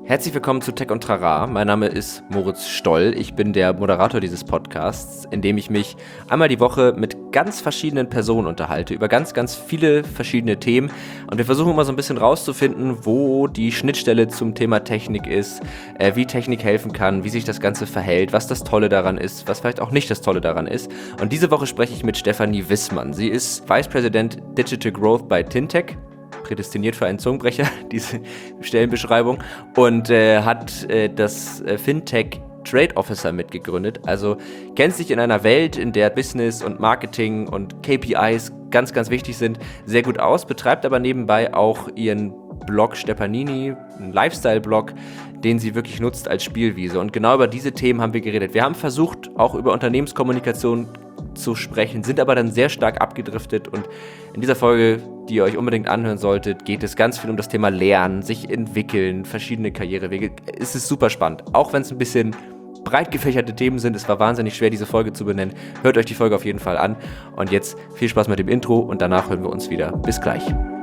Herzlich willkommen zu Tech und Trara. Mein Name ist Moritz Stoll. Ich bin der Moderator dieses Podcasts, in dem ich mich einmal die Woche mit ganz verschiedenen Personen unterhalte, über ganz, ganz viele verschiedene Themen. Und wir versuchen immer so ein bisschen rauszufinden, wo die Schnittstelle zum Thema Technik ist, wie Technik helfen kann, wie sich das Ganze verhält, was das Tolle daran ist, was vielleicht auch nicht das Tolle daran ist. Und diese Woche spreche ich mit Stefanie Wissmann. Sie ist Vice President Digital Growth bei Tintec. Prädestiniert für einen Zungenbrecher, diese Stellenbeschreibung, und hat das Fintech Trade Officer mitgegründet. Also kennt sich in einer Welt, in der Business und Marketing und KPIs ganz, ganz wichtig sind, sehr gut aus, betreibt aber nebenbei auch ihren Blog Stepanini, einen Lifestyle-Blog, den sie wirklich nutzt als Spielwiese. Und genau über diese Themen haben wir geredet. Wir haben versucht, auch über Unternehmenskommunikation zu sprechen, sind aber dann sehr stark abgedriftet, und in dieser Folge, die ihr euch unbedingt anhören solltet, geht es ganz viel um das Thema Lernen, sich entwickeln, verschiedene Karrierewege. Es ist super spannend, auch wenn es ein bisschen breit gefächerte Themen sind. Es war wahnsinnig schwer, diese Folge zu benennen. Hört euch die Folge auf jeden Fall an, und jetzt viel Spaß mit dem Intro und danach hören wir uns wieder. Bis gleich.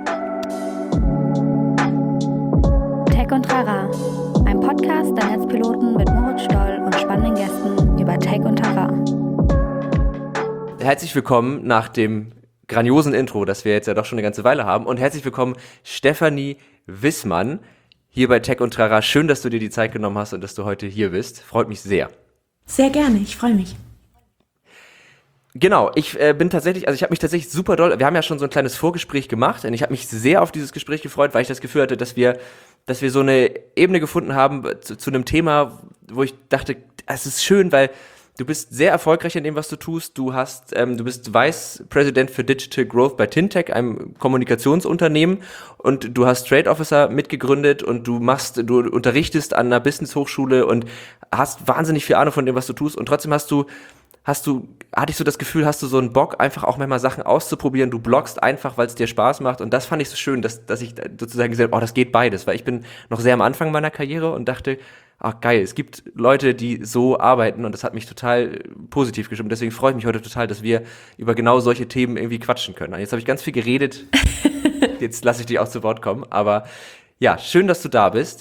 Tech und Trara, ein Podcast der Netzpiloten mit Moritz Stoll und spannenden Gästen über Tech und Trara. Herzlich willkommen nach dem grandiosen Intro, das wir jetzt ja doch schon eine ganze Weile haben, und herzlich willkommen Stefanie Wissmann hier bei Tech und Trara. Schön, dass du dir die Zeit genommen hast und dass du heute hier bist. Freut mich sehr. Sehr gerne, ich freue mich. Genau, ich habe mich tatsächlich super doll, wir haben ja schon so ein kleines Vorgespräch gemacht, und ich habe mich sehr auf dieses Gespräch gefreut, weil ich das Gefühl hatte, dass wir so eine Ebene gefunden haben zu einem Thema, wo ich dachte, es ist schön, weil du bist sehr erfolgreich in dem, was du tust. Du bist Vice President für Digital Growth bei Tintec, einem Kommunikationsunternehmen, und du hast Trade Officer mitgegründet, und du unterrichtest an einer Business-Hochschule und hast wahnsinnig viel Ahnung von dem, was du tust, und trotzdem hatte ich so das Gefühl, hast du so einen Bock, einfach auch manchmal Sachen auszuprobieren. Du bloggst einfach, weil es dir Spaß macht, und das fand ich so schön, dass ich sozusagen gesagt habe, das geht beides, weil ich bin noch sehr am Anfang meiner Karriere und dachte, ach geil, es gibt Leute, die so arbeiten, und das hat mich total positiv gestimmt. Deswegen freue ich mich heute total, dass wir über genau solche Themen irgendwie quatschen können. Und jetzt habe ich ganz viel geredet, jetzt lasse ich dich auch zu Wort kommen, aber ja, schön, dass du da bist.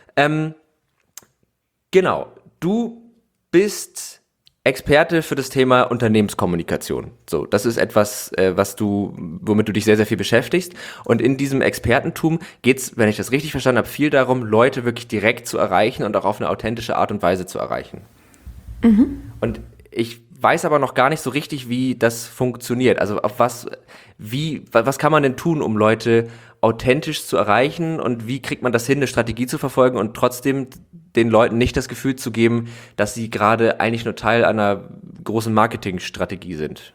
Genau, du bist Experte für das Thema Unternehmenskommunikation. So, das ist etwas, womit du dich sehr, sehr viel beschäftigst. Und in diesem Expertentum geht's, wenn ich das richtig verstanden habe, viel darum, Leute wirklich direkt zu erreichen und auch auf eine authentische Art und Weise zu erreichen. Mhm. Und ich weiß aber noch gar nicht so richtig, wie das funktioniert. Also was kann man denn tun, um Leute authentisch zu erreichen, und wie kriegt man das hin, eine Strategie zu verfolgen und trotzdem den Leuten nicht das Gefühl zu geben, dass sie gerade eigentlich nur Teil einer großen Marketingstrategie sind?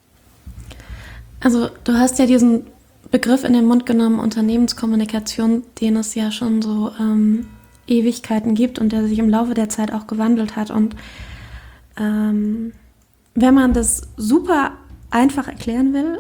Also du hast ja diesen Begriff in den Mund genommen, Unternehmenskommunikation, den es ja schon so Ewigkeiten gibt und der sich im Laufe der Zeit auch gewandelt hat. Und wenn man das super einfach erklären will,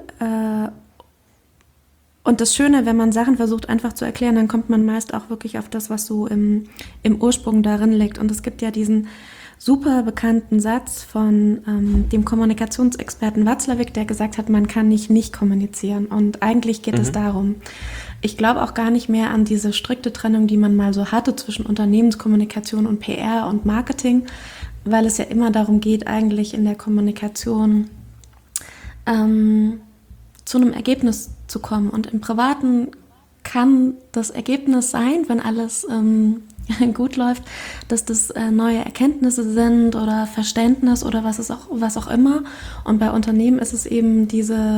und das Schöne, wenn man Sachen versucht einfach zu erklären, dann kommt man meist auch wirklich auf das, was so im Ursprung darin liegt. Und es gibt ja diesen super bekannten Satz von dem Kommunikationsexperten Watzlawick, der gesagt hat, man kann nicht kommunizieren. Und eigentlich geht es darum. Ich glaube auch gar nicht mehr an diese strikte Trennung, die man mal so hatte zwischen Unternehmenskommunikation und PR und Marketing, weil es ja immer darum geht, eigentlich in der Kommunikation zu einem Ergebnis zu kommen. Und im Privaten kann das Ergebnis sein, wenn alles gut läuft, dass das neue Erkenntnisse sind oder Verständnis oder was auch immer. Und bei Unternehmen ist es eben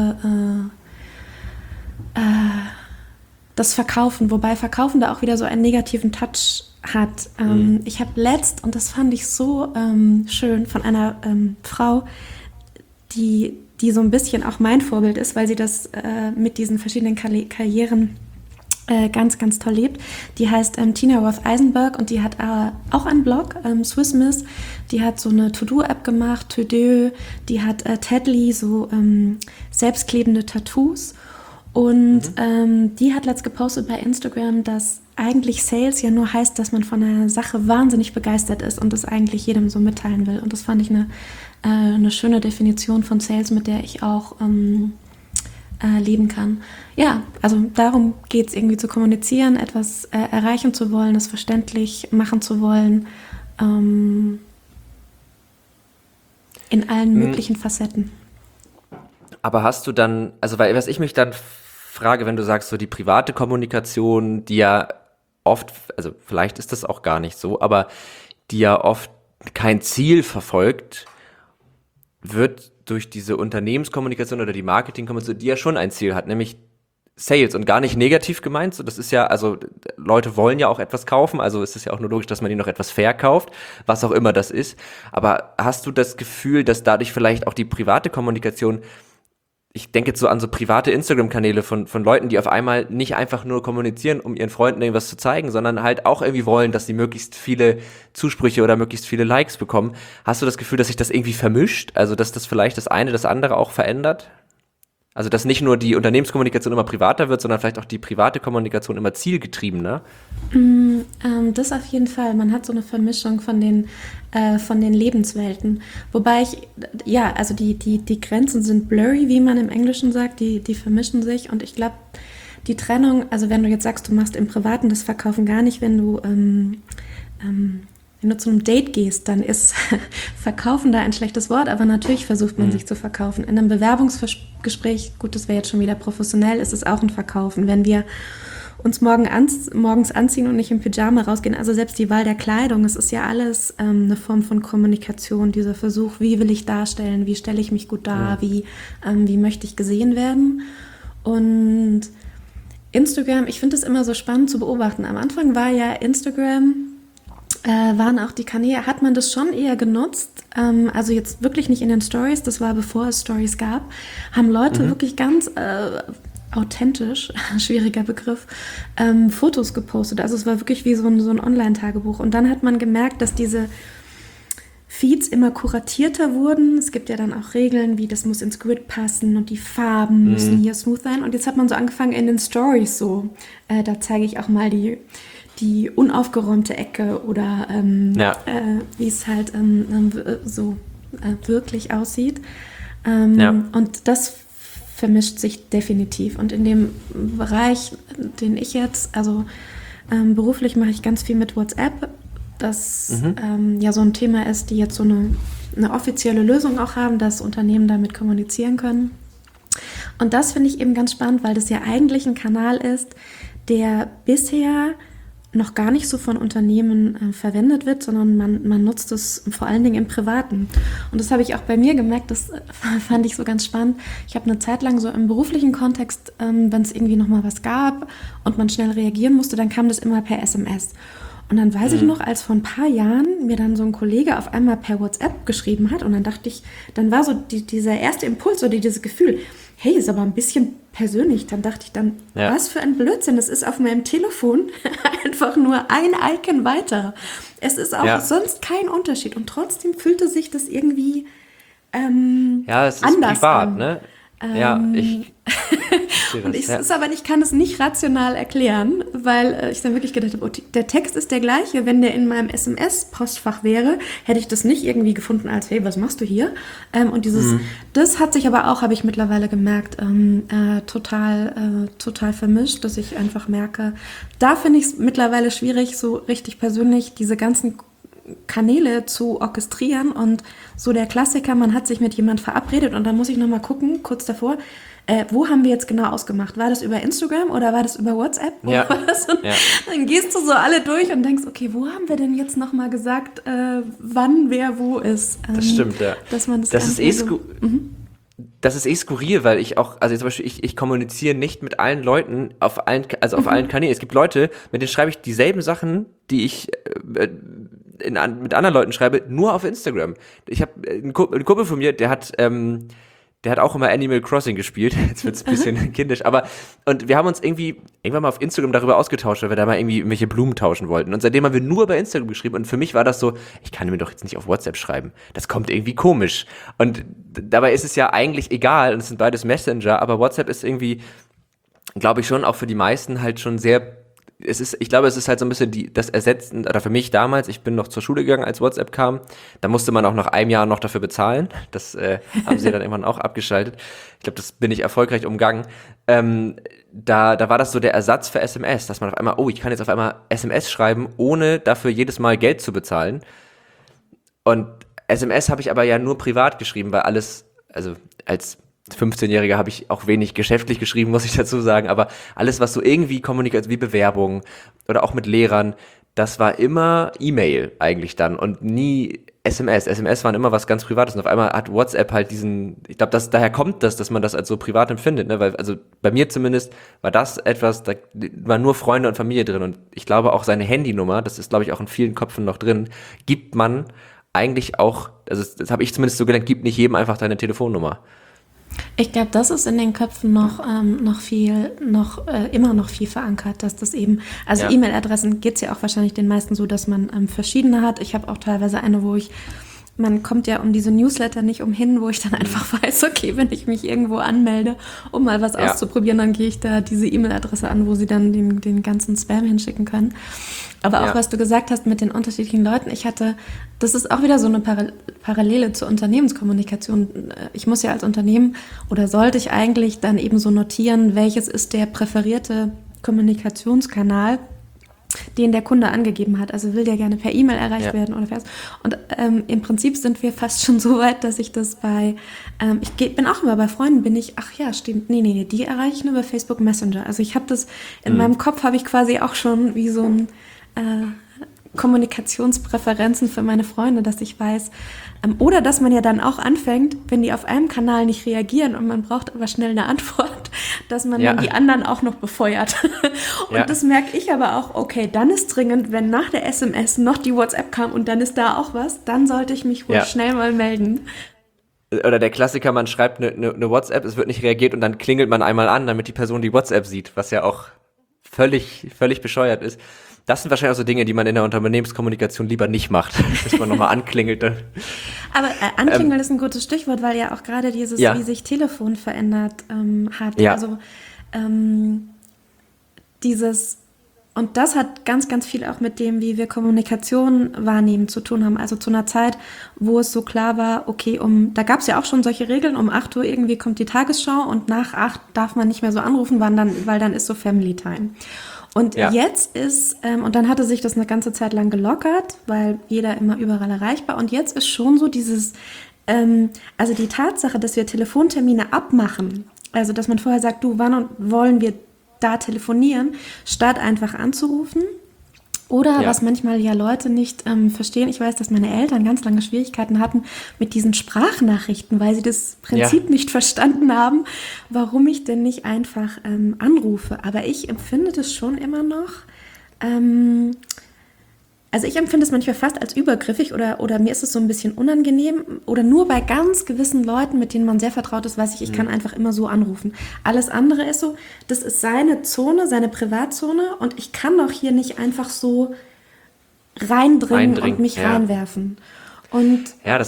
das Verkaufen, wobei Verkaufen da auch wieder so einen negativen Touch hat. Ich habe und das fand ich so schön, von einer Frau, die so ein bisschen auch mein Vorbild ist, weil sie das mit diesen verschiedenen Karrieren ganz, ganz toll lebt. Die heißt Tina Roth Eisenberg, und die hat auch einen Blog, Swiss Miss. Die hat so eine To-Do-App gemacht, To-Do. Die hat Tedly, so selbstklebende Tattoos. Und die hat letzt gepostet bei Instagram, dass eigentlich Sales ja nur heißt, dass man von einer Sache wahnsinnig begeistert ist und das eigentlich jedem so mitteilen will. Und das fand ich eine schöne Definition von Sales, mit der ich auch leben kann. Ja, also darum geht es irgendwie zu kommunizieren, etwas erreichen zu wollen, es verständlich machen zu wollen, in allen möglichen Facetten. Aber hast du dann, also weil was ich mich dann frage, wenn du sagst, so die private Kommunikation, die ja oft, also vielleicht ist das auch gar nicht so, aber die ja oft kein Ziel verfolgt, wird durch diese Unternehmenskommunikation oder die Marketingkommunikation, die ja schon ein Ziel hat, nämlich Sales und gar nicht negativ gemeint. So, das ist ja, also Leute wollen ja auch etwas kaufen, also ist es ja auch nur logisch, dass man ihnen noch etwas verkauft, was auch immer das ist. Aber hast du das Gefühl, dass dadurch vielleicht auch die private Kommunikation, ich denke jetzt so an so private Instagram-Kanäle von Leuten, die auf einmal nicht einfach nur kommunizieren, um ihren Freunden irgendwas zu zeigen, sondern halt auch irgendwie wollen, dass sie möglichst viele Zusprüche oder möglichst viele Likes bekommen. Hast du das Gefühl, dass sich das irgendwie vermischt? Also, dass das vielleicht das eine das andere auch verändert? Also, dass nicht nur die Unternehmenskommunikation immer privater wird, sondern vielleicht auch die private Kommunikation immer zielgetriebener? Das auf jeden Fall. Man hat so eine Vermischung von den Lebenswelten. Wobei also die Grenzen sind blurry, wie man im Englischen sagt, die vermischen sich. Und ich glaube, die Trennung, also wenn du jetzt sagst, du machst im Privaten das Verkaufen gar nicht, wenn du zu einem Date gehst, dann ist Verkaufen da ein schlechtes Wort, aber natürlich versucht man sich zu verkaufen. In einem Bewerbungsgespräch, gut, das wäre jetzt schon wieder professionell, ist es auch ein Verkaufen. Wenn wir uns morgens anziehen und nicht im Pyjama rausgehen, also selbst die Wahl der Kleidung, es ist ja alles eine Form von Kommunikation, dieser Versuch, wie will ich darstellen, wie stelle ich mich gut dar, wie möchte ich gesehen werden. Und Instagram, ich finde es immer so spannend zu beobachten. Am Anfang war ja Instagram, waren auch die Kanäle, hat man das schon eher genutzt, also jetzt wirklich nicht in den Stories, das war bevor es Stories gab, haben Leute wirklich ganz authentisch, schwieriger Begriff, Fotos gepostet, also es war wirklich wie so ein Online-Tagebuch und dann hat man gemerkt, dass diese Feeds immer kuratierter wurden. Es gibt ja dann auch Regeln, wie das muss ins Grid passen und die Farben müssen hier smooth sein und jetzt hat man so angefangen in den Stories so, da zeige ich auch mal die unaufgeräumte Ecke oder wie es halt wirklich aussieht. Und das vermischt sich definitiv. Und in dem Bereich, den ich jetzt, also beruflich mache ich ganz viel mit WhatsApp, das ja so ein Thema ist, die jetzt so eine offizielle Lösung auch haben, dass Unternehmen damit kommunizieren können. Und das finde ich eben ganz spannend, weil das ja eigentlich ein Kanal ist, der bisher noch gar nicht so von Unternehmen verwendet wird, sondern man nutzt es vor allen Dingen im Privaten. Und das habe ich auch bei mir gemerkt, das fand ich so ganz spannend. Ich habe eine Zeit lang so im beruflichen Kontext, wenn es irgendwie nochmal was gab und man schnell reagieren musste, dann kam das immer per SMS. Und dann weiß ich noch, als vor ein paar Jahren mir dann so ein Kollege auf einmal per WhatsApp geschrieben hat und dann dachte ich, dann war so dieser erste Impuls oder dieses Gefühl, hey, ist aber ein bisschen persönlich. Dann dachte ich was für ein Blödsinn, das ist auf meinem Telefon einfach nur ein Icon weiter. Es ist auch sonst kein Unterschied und trotzdem fühlte sich das irgendwie es ist anders privat, an. ne? Und ich kann es nicht rational erklären, weil ich dann wirklich gedacht habe, der Text ist der gleiche. Wenn der in meinem SMS-Postfach wäre, hätte ich das nicht irgendwie gefunden als, hey, was machst du hier? Und das hat sich aber auch, habe ich mittlerweile gemerkt, total vermischt, dass ich einfach merke, da finde ich es mittlerweile schwierig, so richtig persönlich diese ganzen Kanäle zu orchestrieren und so der Klassiker, man hat sich mit jemand verabredet und dann muss ich nochmal gucken, kurz davor, wo haben wir jetzt genau ausgemacht? War das über Instagram oder war das über WhatsApp? Dann gehst du so alle durch und denkst, okay, wo haben wir denn jetzt nochmal gesagt, wann wer wo ist? Das stimmt, ja. Dass man das ist skurril, weil ich auch, also zum Beispiel, ich kommuniziere nicht mit allen Leuten auf allen Kanälen. Es gibt Leute, mit denen schreibe ich dieselben Sachen, die ich mit anderen Leuten schreibe, nur auf Instagram. Ich habe einen Kumpel von mir, der hat auch immer Animal Crossing gespielt. Jetzt wird's ein bisschen kindisch, und wir haben uns irgendwann mal auf Instagram darüber ausgetauscht, weil wir da mal irgendwie irgendwelche Blumen tauschen wollten. Und seitdem haben wir nur bei Instagram geschrieben. Und für mich war das so, ich kann mir doch jetzt nicht auf WhatsApp schreiben. Das kommt irgendwie komisch. Und dabei ist es ja eigentlich egal. Und es sind beides Messenger. Aber WhatsApp ist irgendwie, glaube ich schon, auch für die meisten halt schon sehr ich glaube, es ist halt so ein bisschen das Ersetzen, oder für mich damals, ich bin noch zur Schule gegangen, als WhatsApp kam, da musste man auch nach einem Jahr noch dafür bezahlen. Das haben sie dann irgendwann auch abgeschaltet. Ich glaube, das bin ich erfolgreich umgangen. Da war das so der Ersatz für SMS, dass man auf einmal, ich kann jetzt auf einmal SMS schreiben, ohne dafür jedes Mal Geld zu bezahlen. Und SMS habe ich aber ja nur privat geschrieben, weil alles, also als 15-Jähriger habe ich auch wenig geschäftlich geschrieben, muss ich dazu sagen, aber alles, was so irgendwie Kommunikation, wie Bewerbung oder auch mit Lehrern, das war immer E-Mail eigentlich dann und nie SMS. SMS waren immer was ganz Privates und auf einmal hat WhatsApp halt ich glaube, daher kommt das, dass man das als so privat empfindet, ne? Weil, also bei mir zumindest war das etwas, da waren nur Freunde und Familie drin und ich glaube auch seine Handynummer, das ist glaube ich auch in vielen Köpfen noch drin, gibt man eigentlich auch, also das habe ich zumindest so gelernt, gibt nicht jedem einfach deine Telefonnummer. Ich glaube, das ist in den Köpfen immer noch viel verankert, dass das eben, also Ja. E-Mail-Adressen geht es ja auch wahrscheinlich den meisten so, dass man verschiedene hat. Ich habe auch teilweise eine, man kommt ja um diese Newsletter nicht umhin, wo ich dann einfach weiß, okay, wenn ich mich irgendwo anmelde, um mal was auszuprobieren, dann gehe ich da diese E-Mail-Adresse an, wo sie dann den ganzen Spam hinschicken können. Aber auch, was du gesagt hast mit den unterschiedlichen Leuten, das ist auch wieder so eine Parallele zur Unternehmenskommunikation. Ich muss ja als Unternehmen oder sollte ich eigentlich dann eben so notieren, welches ist der präferierte Kommunikationskanal, den der Kunde angegeben hat. Also will der gerne per E-Mail erreicht werden oder per. Und im Prinzip sind wir fast schon so weit, dass ich das bin auch immer bei Freunden, nee, die erreiche ich nur über Facebook Messenger. Also ich habe das, in meinem Kopf habe ich quasi auch schon wie so ein Kommunikationspräferenzen für meine Freunde, dass ich weiß, oder dass man ja dann auch anfängt, wenn die auf einem Kanal nicht reagieren und man braucht aber schnell eine Antwort, dass man dann die anderen auch noch befeuert. Und das merke ich aber auch, okay, dann ist dringend, wenn nach der SMS noch die WhatsApp kam und dann ist da auch was, dann sollte ich mich wohl schnell mal melden. Oder der Klassiker, man schreibt eine WhatsApp, es wird nicht reagiert und dann klingelt man einmal an, damit die Person die WhatsApp sieht, was ja auch völlig bescheuert ist. Das sind wahrscheinlich auch so Dinge, die man in der Unternehmenskommunikation lieber nicht macht, dass man nochmal anklingelt. Dann. Aber anklingeln ist ein gutes Stichwort, weil ja auch gerade dieses, wie sich Telefon verändert hat. Ja. Also und das hat ganz, ganz viel auch mit dem, wie wir Kommunikation wahrnehmen, zu tun haben. Also zu einer Zeit, wo es so klar war, okay, da gab es ja auch schon solche Regeln, um 8 Uhr irgendwie kommt die Tagesschau und nach 8 darf man nicht mehr so anrufen, weil dann ist so Family Time. Und jetzt ist, und dann hatte sich das eine ganze Zeit lang gelockert, weil jeder immer überall erreichbar. Und jetzt ist schon so dieses, also die Tatsache, dass wir Telefontermine abmachen, also dass man vorher sagt, du, wann wollen wir da telefonieren, statt einfach anzurufen. Oder was manchmal ja Leute nicht verstehen, ich weiß, dass meine Eltern ganz lange Schwierigkeiten hatten mit diesen Sprachnachrichten, weil sie das Prinzip nicht verstanden haben, warum ich denn nicht einfach anrufe. Aber ich empfinde das schon immer noch, also ich empfinde es manchmal fast als übergriffig oder mir ist es so ein bisschen unangenehm oder nur bei ganz gewissen Leuten, mit denen man sehr vertraut ist, weiß ich kann einfach immer so anrufen. Alles andere ist so, das ist seine Zone, seine Privatzone und ich kann doch hier nicht einfach so reindringen und mich reinwerfen. Und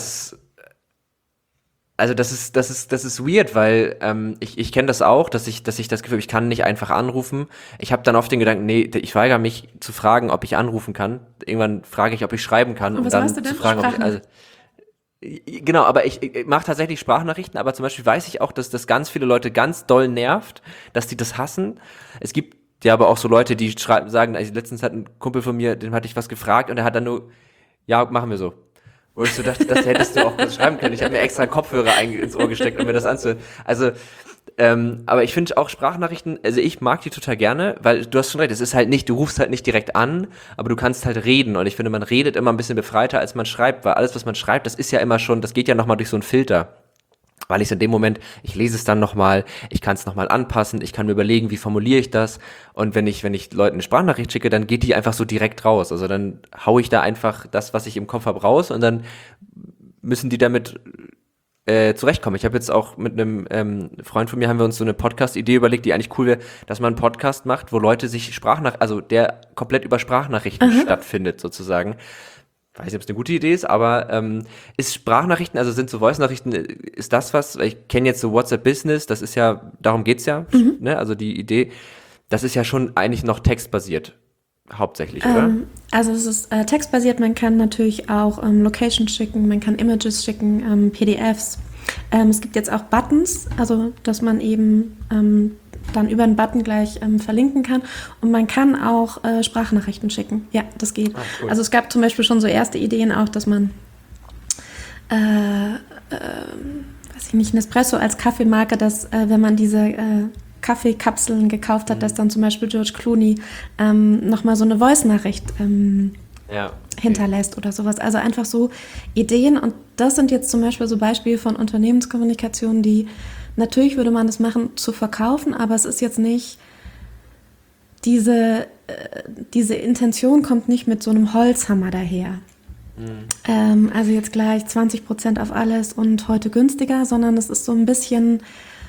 das ist weird, weil ich kenne das auch, dass ich das Gefühl habe, ich kann nicht einfach anrufen. Ich habe dann oft den Gedanken, nee, ich weigere mich zu fragen, ob ich anrufen kann. Irgendwann frage ich, ob ich schreiben kann. Und was dann machst du denn? zu fragen, genau, aber ich mache tatsächlich Sprachnachrichten, aber zum Beispiel weiß ich auch, dass das ganz viele Leute ganz doll nervt, dass die das hassen. Es gibt ja aber auch so Leute, die sagen, also letztens hat ein Kumpel von mir, dem hatte ich was gefragt und er hat dann nur, ja, machen wir so. Wo ich so dachte, das hättest du auch kurz schreiben können. Ich habe mir extra Kopfhörer ins Ohr gesteckt, um mir das anzuhören. Also, aber ich finde auch Sprachnachrichten, also ich mag die total gerne, weil du hast schon recht, es ist halt nicht, du rufst halt nicht direkt an, aber du kannst halt reden und ich finde, man redet immer ein bisschen befreiter, als man schreibt, weil alles, was man schreibt, das ist ja immer schon, das geht ja nochmal durch so einen Filter. Weil ich in dem Moment, ich lese es dann nochmal, ich kann es nochmal anpassen, ich kann mir überlegen, wie formuliere ich das und wenn ich Leuten eine Sprachnachricht schicke, dann geht die einfach so direkt raus, also dann haue ich da einfach das, was ich im Kopf habe, raus und dann müssen die damit zurechtkommen. Ich habe jetzt auch mit einem Freund von mir, haben wir uns so eine Podcast-Idee überlegt, die eigentlich cool wäre, dass man einen Podcast macht, wo Leute sich also der komplett über Sprachnachrichten stattfindet sozusagen. Ich weiß nicht, ob es eine gute Idee ist, aber ist Sprachnachrichten, also sind so Voice-Nachrichten, ist das was, ich kenne jetzt so WhatsApp Business, das ist ja, darum geht's ja, ne, also die Idee, das ist ja schon eigentlich noch textbasiert, hauptsächlich, oder? Also es ist textbasiert, man kann natürlich auch Location schicken, man kann Images schicken, PDFs. Es gibt jetzt auch Buttons, also dass man eben dann über einen Button gleich verlinken kann. Und man kann auch Sprachnachrichten schicken. Ja, das geht. Cool. Also es gab zum Beispiel schon so erste Ideen auch, dass man weiß ich nicht, Nespresso als Kaffeemarke, dass wenn man diese Kaffeekapseln gekauft hat, dass dann zum Beispiel George Clooney nochmal so eine Voice-Nachricht hinterlässt oder sowas. Also einfach so Ideen. Und das sind jetzt zum Beispiel so Beispiele von Unternehmenskommunikation, die natürlich würde man das machen, zu verkaufen, aber es ist jetzt nicht diese Intention kommt nicht mit so einem Holzhammer daher. Also jetzt gleich 20% auf alles und heute günstiger, sondern es ist so ein bisschen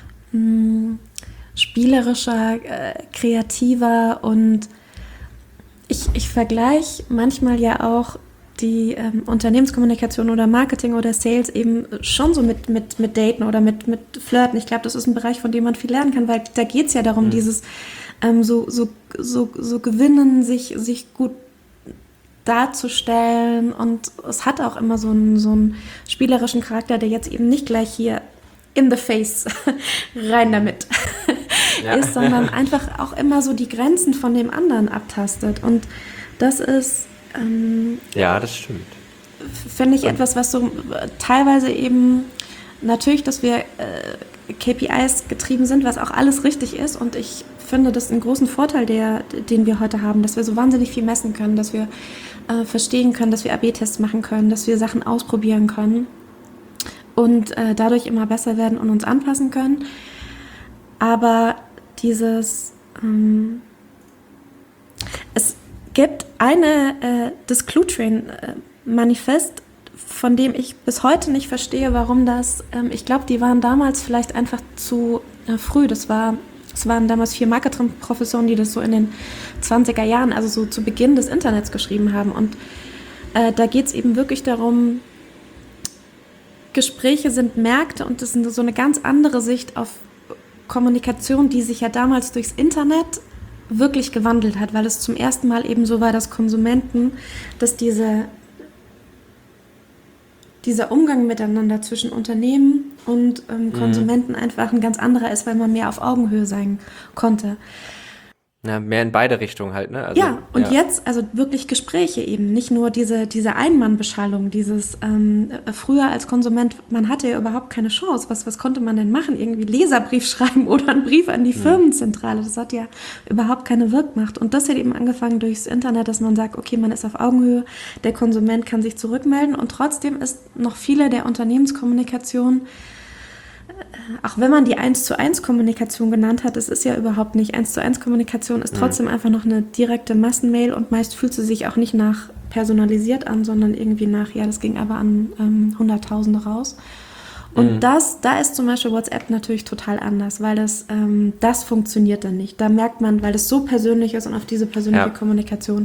spielerischer, kreativer und ich vergleiche manchmal ja auch die Unternehmenskommunikation oder Marketing oder Sales eben schon so mit Daten oder mit Flirten. Ich glaube, das ist ein Bereich, von dem man viel lernen kann, weil da geht es ja darum, dieses so gewinnen, sich gut darzustellen und es hat auch immer so einen spielerischen Charakter, der jetzt eben nicht gleich hier in the face rein damit ist, sondern einfach auch immer so die Grenzen von dem anderen abtastet und das ist das stimmt. Finde ich etwas, was so teilweise eben natürlich, dass wir KPIs getrieben sind, was auch alles richtig ist und ich finde das einen großen Vorteil, den wir heute haben, dass wir so wahnsinnig viel messen können, dass wir verstehen können, dass wir AB-Tests machen können, dass wir Sachen ausprobieren können und dadurch immer besser werden und uns anpassen können. Aber es gibt das Cluetrain-Manifest, von dem ich bis heute nicht verstehe, warum das, ich glaube, die waren damals vielleicht einfach zu früh. Es waren damals 4 Marketing-Professoren, die das so in den 20er Jahren, also so zu Beginn des Internets geschrieben haben. Und da geht es eben wirklich darum, Gespräche sind Märkte und das ist so eine ganz andere Sicht auf Kommunikation, die sich ja damals durchs Internet wirklich gewandelt hat, weil es zum ersten Mal eben so war, dass Konsumenten, dass dieser Umgang miteinander zwischen Unternehmen und Konsumenten einfach ein ganz anderer ist, weil man mehr auf Augenhöhe sein konnte. Ja, mehr in beide Richtungen halt, ne? Also, Jetzt, also wirklich Gespräche eben, nicht nur diese Einmannbeschallung, früher als Konsument, man hatte ja überhaupt keine Chance. Was konnte man denn machen? Irgendwie Leserbrief schreiben oder einen Brief an die Firmenzentrale. Das hat ja überhaupt keine Wirkmacht. Und das hat eben angefangen durchs Internet, dass man sagt, okay, man ist auf Augenhöhe, der Konsument kann sich zurückmelden und trotzdem ist noch viele der Unternehmenskommunikation, auch wenn man die 1:1 Kommunikation genannt hat, es ist ja überhaupt nicht 1:1 Kommunikation, ist trotzdem einfach noch eine direkte Massenmail und meist fühlt sie sich auch nicht nach personalisiert an, sondern irgendwie nach, das ging aber an Hunderttausende raus. Und da ist zum Beispiel WhatsApp natürlich total anders, weil das funktioniert dann nicht. Da merkt man, weil das so persönlich ist und auf diese persönliche Kommunikation,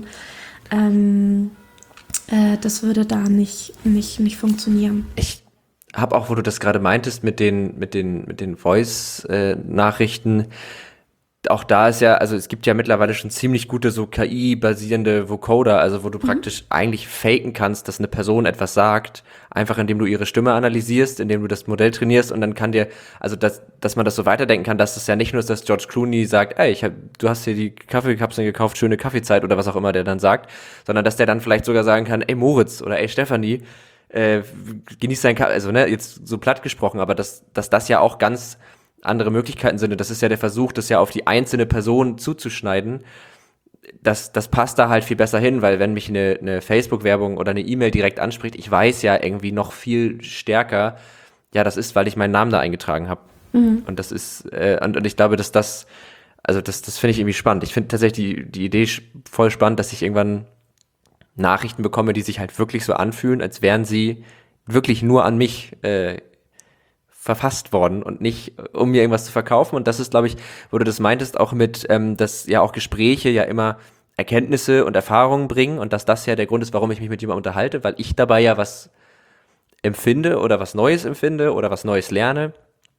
das würde da nicht funktionieren. Ich habe auch, wo du das gerade meintest, mit den Voice-Nachrichten, auch da ist ja, also es gibt ja mittlerweile schon ziemlich gute so KI-basierende Vocoder, also wo du praktisch eigentlich faken kannst, dass eine Person etwas sagt, einfach indem du ihre Stimme analysierst, indem du das Modell trainierst und dann kann dir, also dass man das so weiterdenken kann, dass es ja nicht nur ist, dass George Clooney sagt, ey, du hast hier die Kaffeekapseln gekauft, schöne Kaffeezeit oder was auch immer der dann sagt, sondern dass der dann vielleicht sogar sagen kann, ey Moritz oder ey Stefanie, genießt deinen Kaffee, also jetzt so platt gesprochen, aber dass das ja auch ganz andere Möglichkeiten sind. Und das ist ja der Versuch, das ja auf die einzelne Person zuzuschneiden. Das passt da halt viel besser hin, weil wenn mich eine Facebook-Werbung oder eine E-Mail direkt anspricht, ich weiß ja irgendwie noch viel stärker, das ist, weil ich meinen Namen da eingetragen habe. Und das ist, und ich glaube, dass das finde ich irgendwie spannend. Ich finde tatsächlich die Idee voll spannend, dass ich irgendwann Nachrichten bekomme, die sich halt wirklich so anfühlen, als wären sie wirklich nur an mich verfasst worden und nicht, um mir irgendwas zu verkaufen. Und das ist, glaube ich, wo du das meintest, auch mit, dass ja auch Gespräche ja immer Erkenntnisse und Erfahrungen bringen und dass das ja der Grund ist, warum ich mich mit jemandem unterhalte, weil ich dabei ja was empfinde oder was Neues empfinde oder was Neues lerne.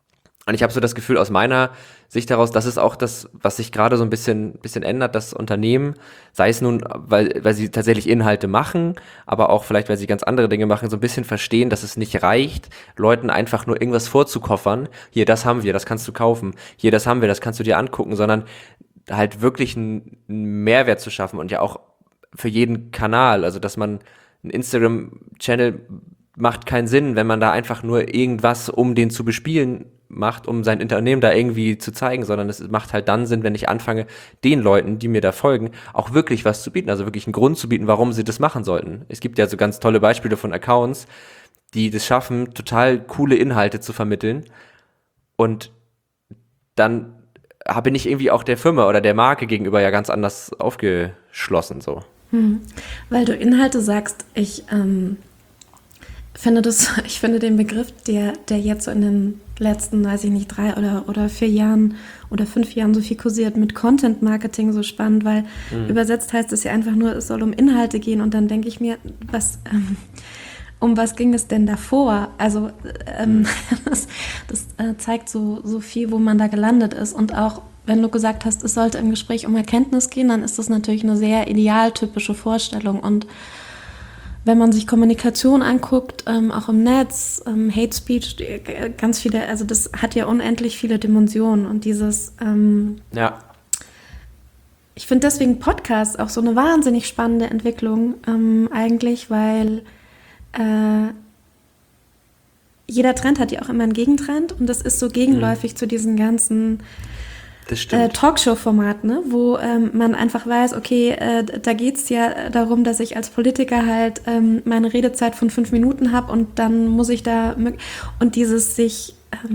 Und ich habe so das Gefühl aus meiner Sicht heraus, das ist auch das, was sich gerade so ein bisschen ändert, dass Unternehmen, sei es nun, weil sie tatsächlich Inhalte machen, aber auch vielleicht, weil sie ganz andere Dinge machen, so ein bisschen verstehen, dass es nicht reicht, Leuten einfach nur irgendwas vorzukoffern. Hier, das haben wir, das kannst du kaufen. Hier, das haben wir, das kannst du dir angucken, sondern halt wirklich einen Mehrwert zu schaffen und ja auch für jeden Kanal, also dass man einen Instagram-Channel macht keinen Sinn, wenn man da einfach nur irgendwas, um den zu bespielen, macht, um sein Unternehmen da irgendwie zu zeigen, sondern es macht halt dann Sinn, wenn ich anfange, den Leuten, die mir da folgen, auch wirklich was zu bieten, also wirklich einen Grund zu bieten, warum sie das machen sollten. Es gibt ja so ganz tolle Beispiele von Accounts, die das schaffen, total coole Inhalte zu vermitteln und dann bin ich irgendwie auch der Firma oder der Marke gegenüber ja ganz anders aufgeschlossen, so. Weil du Inhalte sagst, ich finde den Begriff, der jetzt so in den letzten, weiß ich nicht, 3 oder 4 Jahren oder 5 Jahren so viel kursiert mit Content Marketing so spannend, weil übersetzt heißt es ja einfach nur, es soll um Inhalte gehen und dann denke ich mir, um was ging es denn davor? Also das zeigt so viel, wo man da gelandet ist und auch wenn du gesagt hast, es sollte im Gespräch um Erkenntnis gehen, dann ist das natürlich eine sehr idealtypische Vorstellung und wenn man sich Kommunikation anguckt, auch im Netz, Hate Speech, ganz viele, also das hat ja unendlich viele Dimensionen und dieses, ich finde deswegen Podcasts auch so eine wahnsinnig spannende Entwicklung eigentlich, weil jeder Trend hat ja auch immer einen Gegentrend und das ist so gegenläufig zu diesen ganzen Talkshow-Format, ne? Wo man einfach weiß, okay, da geht es ja darum, dass ich als Politiker halt meine Redezeit von 5 Minuten habe und dann muss ich da und dieses sich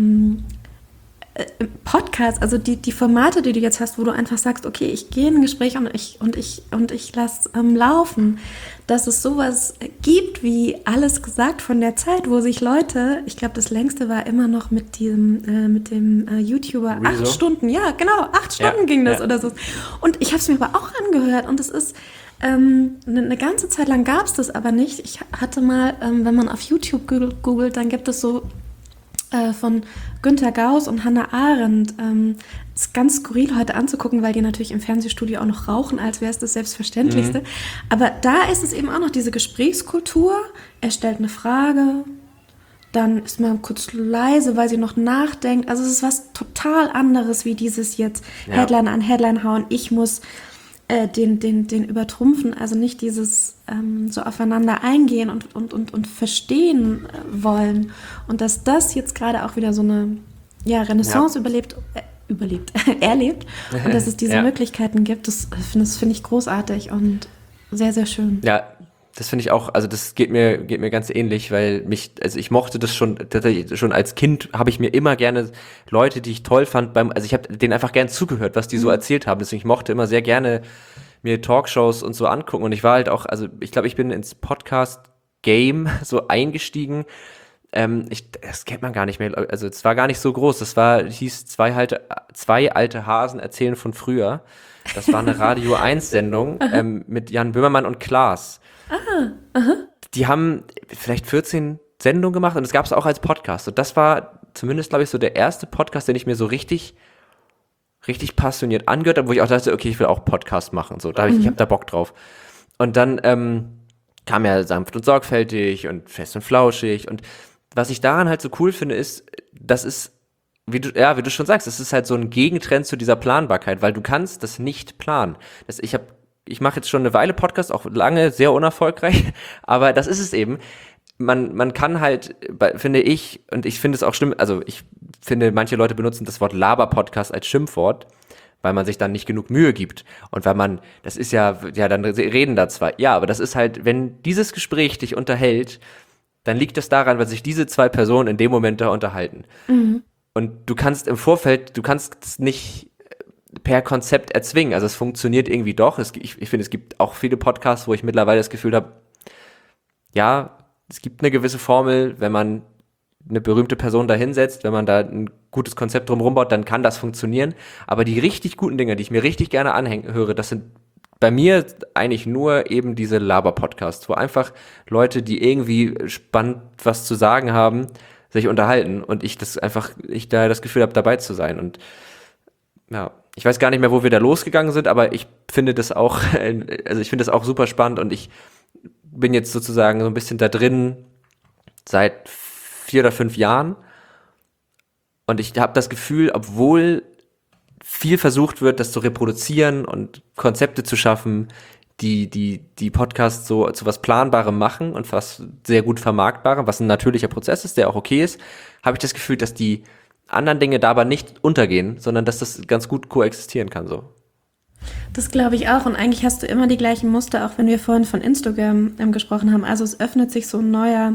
Podcast, also die Formate, die du jetzt hast, wo du einfach sagst, okay, ich gehe in ein Gespräch und ich lasse laufen, dass es sowas gibt wie Alles gesagt von der Zeit, wo sich Leute, ich glaube, das längste war immer noch mit dem YouTuber, Rezo? 8 Stunden, ja, genau, 8 Stunden ging das oder so. Und ich habe es mir aber auch angehört und es ist eine ganze Zeit lang gab es das aber nicht. Ich hatte mal, wenn man auf YouTube googelt, dann gibt es so von Günter Gauss und Hannah Arendt. Ist ganz skurril heute anzugucken, weil die natürlich im Fernsehstudio auch noch rauchen, als wäre es das Selbstverständlichste. Aber da ist es eben auch noch diese Gesprächskultur. Er stellt eine Frage, dann ist man kurz leise, weil sie noch nachdenkt. Also es ist was total anderes, wie dieses jetzt Headline an Headline hauen. Ich muss den übertrumpfen, also nicht dieses so aufeinander eingehen und verstehen wollen. Und dass das jetzt gerade auch wieder so eine Renaissance erlebt und dass es diese Möglichkeiten gibt, das finde ich großartig und sehr, sehr schön. Ja, das finde ich auch, also das geht mir ganz ähnlich, weil ich mochte das schon als Kind, habe ich mir immer gerne Leute, die ich toll fand, also ich habe denen einfach gern zugehört, was die so erzählt haben, deswegen ich mochte immer sehr gerne mir Talkshows und so angucken und ich war halt auch, also ich glaube, ich bin ins Podcast-Game so eingestiegen, das kennt man gar nicht mehr, also es war gar nicht so groß, hieß zwei alte Hasen erzählen von früher, das war eine Radio 1 Sendung mit Jan Böhmermann und Klaas. Die haben vielleicht 14 Sendungen gemacht und das gab es auch als Podcast. Und das war zumindest, glaube ich, so der erste Podcast, den ich mir so richtig passioniert angehört habe, wo ich auch dachte, okay, ich will auch Podcast machen. So, ich habe da Bock drauf. Und dann kam ja Sanft und Sorgfältig und Fest und Flauschig. Und was ich daran halt so cool finde, ist, das ist, wie du schon sagst, es ist halt so ein Gegentrend zu dieser Planbarkeit, weil du kannst das nicht planen. Ich mache jetzt schon eine Weile Podcast, auch lange, sehr unerfolgreich, aber das ist es eben. Man kann halt, finde ich, und ich finde es auch schlimm, also ich finde, manche Leute benutzen das Wort Laber-Podcast als Schimpfwort, weil man sich dann nicht genug Mühe gibt. Und weil das ist ja, dann reden da zwei. Ja, aber das ist halt, wenn dieses Gespräch dich unterhält, dann liegt das daran, weil sich diese 2 Personen in dem Moment da unterhalten. Und du kannst es nicht per Konzept erzwingen. Also es funktioniert irgendwie doch. Ich finde, es gibt auch viele Podcasts, wo ich mittlerweile das Gefühl habe, ja, es gibt eine gewisse Formel, wenn man eine berühmte Person da hinsetzt, wenn man da ein gutes Konzept drumherum baut, dann kann das funktionieren. Aber die richtig guten Dinge, die ich mir richtig gerne höre, das sind bei mir eigentlich nur eben diese Laber-Podcasts, wo einfach Leute, die irgendwie spannend was zu sagen haben, sich unterhalten und ich da das Gefühl habe, dabei zu sein. Und ja, ich weiß gar nicht mehr, wo wir da losgegangen sind, aber ich finde das auch, also ich finde das auch super spannend und ich bin jetzt sozusagen so ein bisschen da drin seit 4 oder 5 Jahren und ich habe das Gefühl, obwohl viel versucht wird, das zu reproduzieren und Konzepte zu schaffen, die Podcasts so zu was Planbarem machen und was sehr gut Vermarktbarem, was ein natürlicher Prozess ist, der auch okay ist, habe ich das Gefühl, dass die anderen Dinge dabei nicht untergehen, sondern dass das ganz gut koexistieren kann so. Das glaube ich auch und eigentlich hast du immer die gleichen Muster, auch wenn wir vorhin von Instagram gesprochen haben. Also es öffnet sich so ein neuer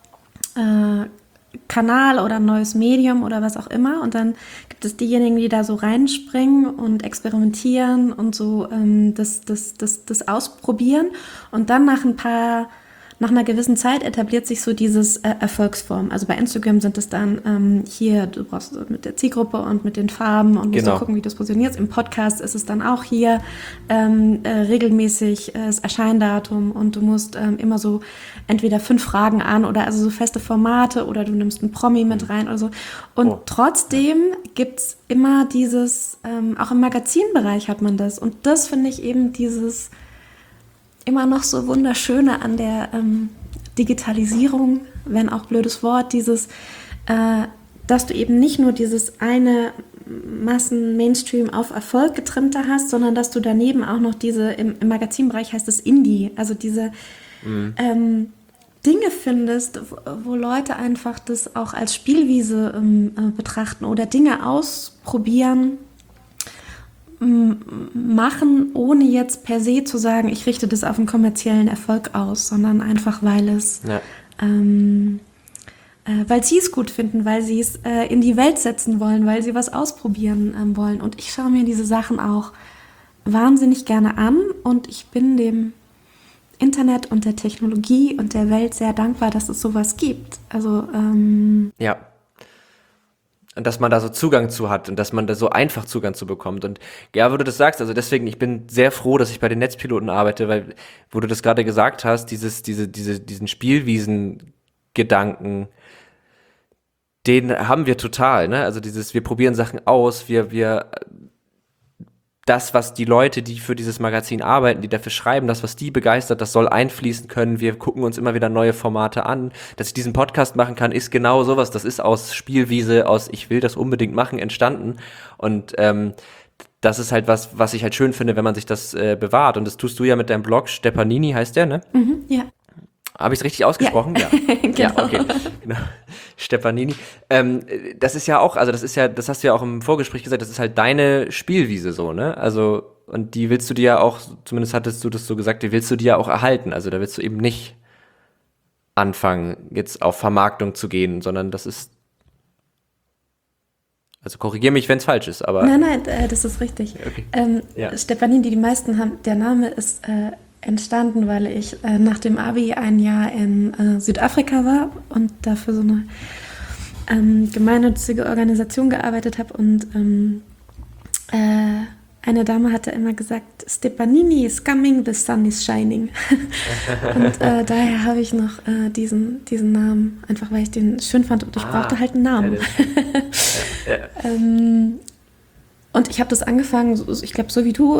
Kanal oder ein neues Medium oder was auch immer und dann gibt es diejenigen, die da so reinspringen und experimentieren und so das ausprobieren und dann nach einer gewissen Zeit etabliert sich so dieses Erfolgsform. Also bei Instagram sind es dann hier, du brauchst mit der Zielgruppe und mit den Farben und musst gucken, wie du es positionierst. Im Podcast ist es dann auch hier regelmäßig das Erscheindatum und du musst immer so entweder 5 Fragen an oder also so feste Formate oder du nimmst einen Promi mit rein oder so. Und trotzdem gibt's immer dieses, auch im Magazinbereich hat man das. Und das finde ich eben dieses immer noch so Wunderschöne an der Digitalisierung, wenn auch blödes Wort, dieses, dass du eben nicht nur dieses eine Massen-Mainstream auf Erfolg getrimmter hast, sondern dass du daneben auch noch diese, im Magazinbereich heißt es Indie, also diese Dinge findest, wo Leute einfach das auch als Spielwiese betrachten oder Dinge ausprobieren, machen, ohne jetzt per se zu sagen, ich richte das auf einen kommerziellen Erfolg aus, sondern einfach, weil es weil sie es gut finden, weil sie es in die Welt setzen wollen, weil sie was ausprobieren wollen. Und ich schaue mir diese Sachen auch wahnsinnig gerne an und ich bin dem Internet und der Technologie und der Welt sehr dankbar, dass es sowas gibt. Also ja. Und dass man da so Zugang zu hat und dass man da so einfach Zugang zu bekommt. Und ja, wo du das sagst, also deswegen, ich bin sehr froh, dass ich bei den Netzpiloten arbeite, weil, wo du das gerade gesagt hast, diesen Spielwiesen-Gedanken, den haben wir total, ne? Also wir probieren Sachen aus, das, was die Leute, die für dieses Magazin arbeiten, die dafür schreiben, das, was die begeistert, das soll einfließen können. Wir gucken uns immer wieder neue Formate an. Dass ich diesen Podcast machen kann, ist genau sowas. Das ist aus Spielwiese, aus ich will das unbedingt machen, entstanden. Und das ist halt was ich halt schön finde, wenn man sich das bewahrt. Und das tust du ja mit deinem Blog. Stepanini heißt der, ne? Ja. Habe ich es richtig ausgesprochen? Ja. Genau. Ja, okay. Genau. Stepanini. Das ist ja auch, also das hast du ja auch im Vorgespräch gesagt, das ist halt deine Spielwiese so, ne? Also, und die willst du dir ja auch, zumindest hattest du das so gesagt, die willst du dir ja auch erhalten. Also da willst du eben nicht anfangen, jetzt auf Vermarktung zu gehen, sondern das ist, also korrigier mich, wenn es falsch ist, aber. Nein, das ist richtig. Okay. Stepanini, die meisten haben, der Name ist entstanden, weil ich nach dem Abi ein Jahr in Südafrika war und dafür so eine gemeinnützige Organisation gearbeitet habe und eine Dame hatte immer gesagt, Stepanini is coming, the sun is shining. Und daher habe ich noch diesen Namen, einfach weil ich den schön fand und ich brauchte halt einen Namen. Und ich habe das angefangen, ich glaube so wie du,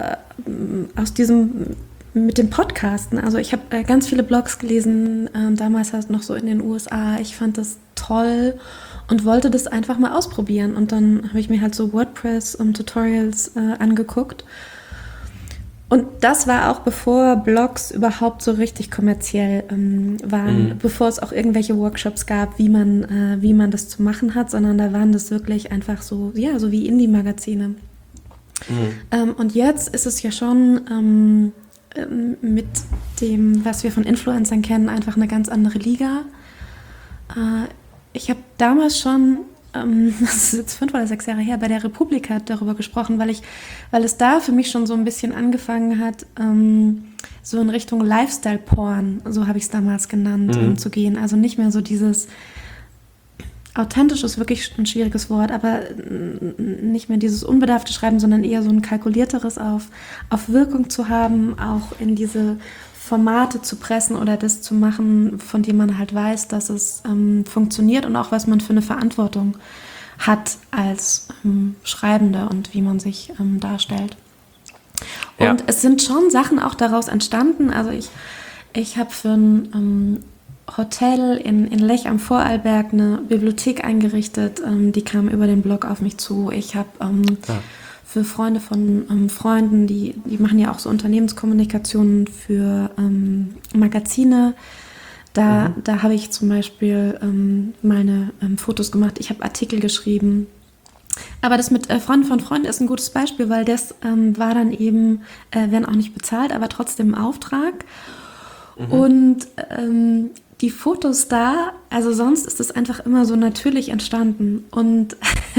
mit dem Podcasten. Also ich habe ganz viele Blogs gelesen, damals halt noch so in den USA. Ich fand das toll und wollte das einfach mal ausprobieren. Und dann habe ich mir halt so WordPress und Tutorials angeguckt. Und das war auch bevor Blogs überhaupt so richtig kommerziell waren, bevor es auch irgendwelche Workshops gab, wie man das zu machen hat, sondern da waren das wirklich einfach so, ja, so wie Indie-Magazine. Und jetzt ist es ja schon mit dem, was wir von Influencern kennen, einfach eine ganz andere Liga. Ich habe damals schon, das ist jetzt 5 oder 6 Jahre her, bei der Republika darüber gesprochen, weil es da für mich schon so ein bisschen angefangen hat, so in Richtung Lifestyle-Porn, so habe ich es damals genannt, zu gehen. Also nicht mehr so dieses, authentisch ist wirklich ein schwieriges Wort, aber nicht mehr dieses unbedarfte Schreiben, sondern eher so ein kalkulierteres auf Wirkung zu haben, auch in diese Formate zu pressen oder das zu machen, von dem man halt weiß, dass es funktioniert und auch was man für eine Verantwortung hat als Schreibende und wie man sich darstellt. Und es sind schon Sachen auch daraus entstanden. Also ich habe für ein Hotel in Lech am Vorarlberg eine Bibliothek eingerichtet, die kam über den Blog auf mich zu. Ich habe für Freunde von Freunden, die machen ja auch so Unternehmenskommunikationen für Magazine. Da habe ich zum Beispiel meine Fotos gemacht. Ich habe Artikel geschrieben. Aber das mit Freunden von Freunden ist ein gutes Beispiel, weil das war dann eben, werden auch nicht bezahlt, aber trotzdem im Auftrag. Und die Fotos da, also sonst ist es einfach immer so natürlich entstanden. Und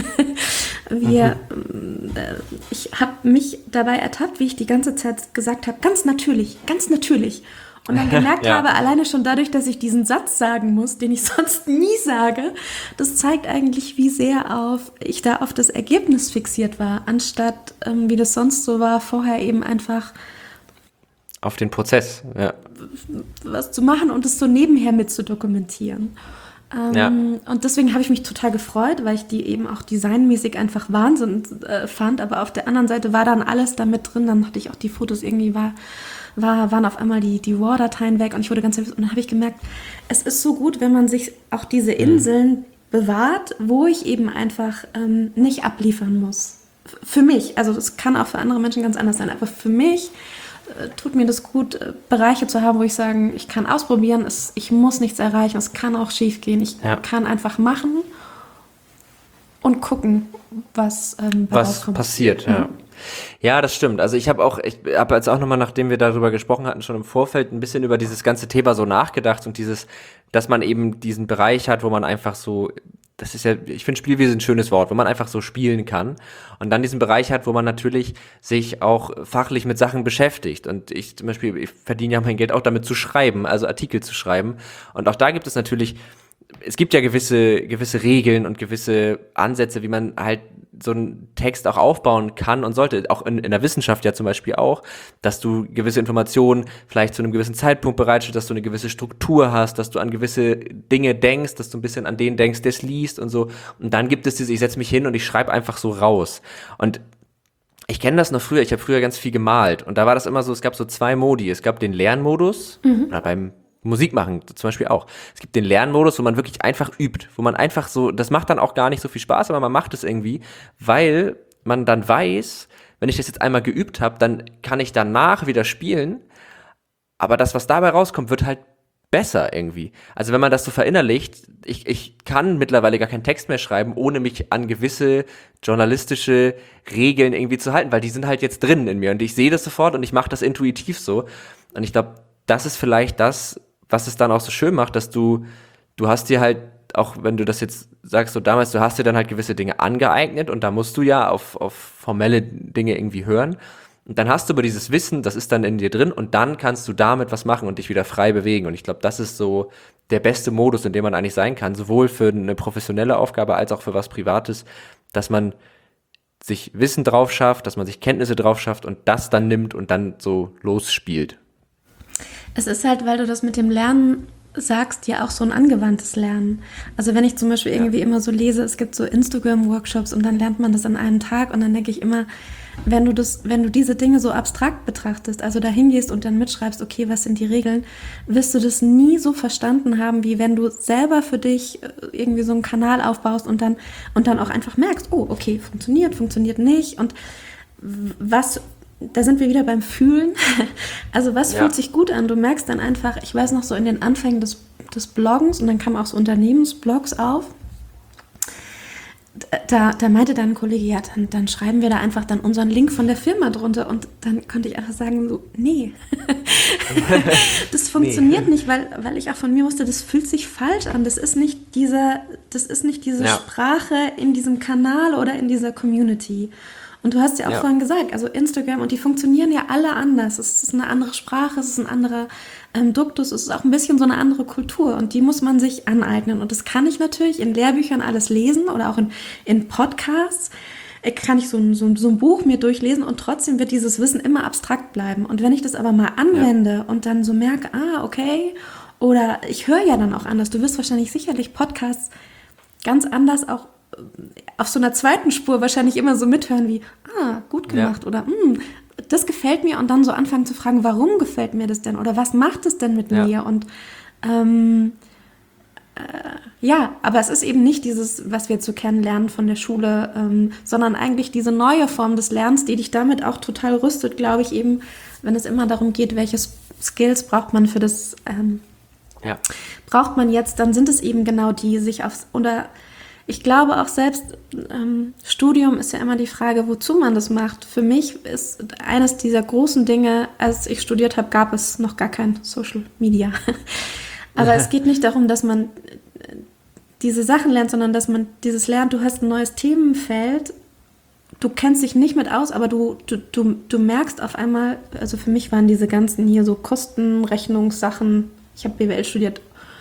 ich habe mich dabei ertappt, wie ich die ganze Zeit gesagt habe, ganz natürlich, ganz natürlich. Und dann gemerkt habe, alleine schon dadurch, dass ich diesen Satz sagen muss, den ich sonst nie sage, das zeigt eigentlich, wie sehr ich da auf das Ergebnis fixiert war, anstatt, wie das sonst so war, vorher eben einfach auf den Prozess, was zu machen und es so nebenher mit zu dokumentieren. Und deswegen habe ich mich total gefreut, weil ich die eben auch designmäßig einfach Wahnsinn fand, aber auf der anderen Seite war dann alles da mit drin, dann hatte ich auch die Fotos irgendwie waren auf einmal die RAW-Dateien weg und ich wurde ganz nervös und dann habe ich gemerkt, es ist so gut, wenn man sich auch diese Inseln bewahrt, wo ich eben einfach nicht abliefern muss. Für mich, also das kann auch für andere Menschen ganz anders sein, aber für mich tut mir das gut, Bereiche zu haben, wo ich sage, ich kann ausprobieren, ich muss nichts erreichen, es kann auch schief gehen, ich kann einfach machen und gucken, was passiert. Ja, das stimmt. Also ich habe jetzt auch nochmal, nachdem wir darüber gesprochen hatten, schon im Vorfeld ein bisschen über dieses ganze Thema so nachgedacht und dass man eben diesen Bereich hat, wo man einfach so, das ist ja, ich finde Spielwiese ein schönes Wort, wo man einfach so spielen kann und dann diesen Bereich hat, wo man natürlich sich auch fachlich mit Sachen beschäftigt und ich zum Beispiel, ich verdiene ja mein Geld auch damit zu schreiben, also Artikel zu schreiben und auch da gibt es natürlich, es gibt ja gewisse Regeln und gewisse Ansätze, wie man halt so einen Text auch aufbauen kann und sollte, auch in der Wissenschaft ja zum Beispiel auch, dass du gewisse Informationen vielleicht zu einem gewissen Zeitpunkt bereitstellst, dass du eine gewisse Struktur hast, dass du an gewisse Dinge denkst, dass du ein bisschen an den denkst, der es liest und so. Und dann gibt es ich setze mich hin und ich schreibe einfach so raus. Und ich kenne das noch früher, ich habe früher ganz viel gemalt und da war das immer so, es gab so 2 Modi. Es gab den Lernmodus oder beim Musik machen zum Beispiel auch. Es gibt den Lernmodus, wo man wirklich einfach übt, wo man einfach so, das macht dann auch gar nicht so viel Spaß, aber man macht es irgendwie, weil man dann weiß, wenn ich das jetzt einmal geübt habe, dann kann ich danach wieder spielen, aber das, was dabei rauskommt, wird halt besser irgendwie. Also wenn man das so verinnerlicht, ich kann mittlerweile gar keinen Text mehr schreiben, ohne mich an gewisse journalistische Regeln irgendwie zu halten, weil die sind halt jetzt drin in mir und ich sehe das sofort und ich mache das intuitiv so und ich glaube, das ist vielleicht das, was es dann auch so schön macht, dass du hast dir halt, auch wenn du das jetzt sagst, so damals, du hast dir dann halt gewisse Dinge angeeignet und da musst du ja auf formelle Dinge irgendwie hören und dann hast du aber dieses Wissen, das ist dann in dir drin und dann kannst du damit was machen und dich wieder frei bewegen und ich glaube, das ist so der beste Modus, in dem man eigentlich sein kann, sowohl für eine professionelle Aufgabe als auch für was Privates, dass man sich Wissen drauf schafft, dass man sich Kenntnisse drauf schafft und das dann nimmt und dann so losspielt. Es ist halt, weil du das mit dem Lernen sagst, ja auch so ein angewandtes Lernen. Also wenn ich zum Beispiel irgendwie immer so lese, es gibt so Instagram-Workshops und dann lernt man das an einem Tag und dann denke ich immer, wenn du diese Dinge so abstrakt betrachtest, also da hingehst und dann mitschreibst, okay, was sind die Regeln, wirst du das nie so verstanden haben, wie wenn du selber für dich irgendwie so einen Kanal aufbaust und dann auch einfach merkst, oh, okay, funktioniert nicht und da sind wir wieder beim Fühlen. Also was fühlt sich gut an? Du merkst dann einfach, ich weiß noch so in den Anfängen des Bloggens und dann kamen auch so Unternehmensblogs auf. Da meinte dann ein Kollege, ja, dann schreiben wir da einfach dann unseren Link von der Firma drunter und dann konnte ich einfach sagen, so, nee, das funktioniert nicht, weil ich auch von mir wusste, das fühlt sich falsch an. Das ist nicht diese Sprache in diesem Kanal oder in dieser Community. Und du hast ja auch vorhin gesagt, also Instagram und die funktionieren ja alle anders. Es ist eine andere Sprache, es ist ein anderer Duktus, es ist auch ein bisschen so eine andere Kultur und die muss man sich aneignen. Und das kann ich natürlich in Lehrbüchern alles lesen oder auch in Podcasts. kann ich so ein Buch mir durchlesen und trotzdem wird dieses Wissen immer abstrakt bleiben. Und wenn ich das aber mal anwende und dann so merke, okay, oder ich höre ja dann auch anders. Du wirst wahrscheinlich sicherlich Podcasts ganz anders auch auf so einer zweiten Spur wahrscheinlich immer so mithören wie, gut gemacht oder das gefällt mir und dann so anfangen zu fragen, warum gefällt mir das denn oder was macht es denn mit mir? Und aber es ist eben nicht dieses, was wir zu kennenlernen von der Schule, sondern eigentlich diese neue Form des Lernens, die dich damit auch total rüstet, glaube ich, eben, wenn es immer darum geht, welche Skills braucht man für das, braucht man jetzt, dann sind es eben genau die, ich glaube auch selbst, Studium ist ja immer die Frage, wozu man das macht. Für mich ist eines dieser großen Dinge, als ich studiert habe, gab es noch gar kein Social Media. Aber es geht nicht darum, dass man diese Sachen lernt, sondern dass man dieses lernt, du hast ein neues Themenfeld, du kennst dich nicht mit aus, aber du merkst auf einmal, also für mich waren diese ganzen hier so Kostenrechnungssachen, ich habe BWL studiert,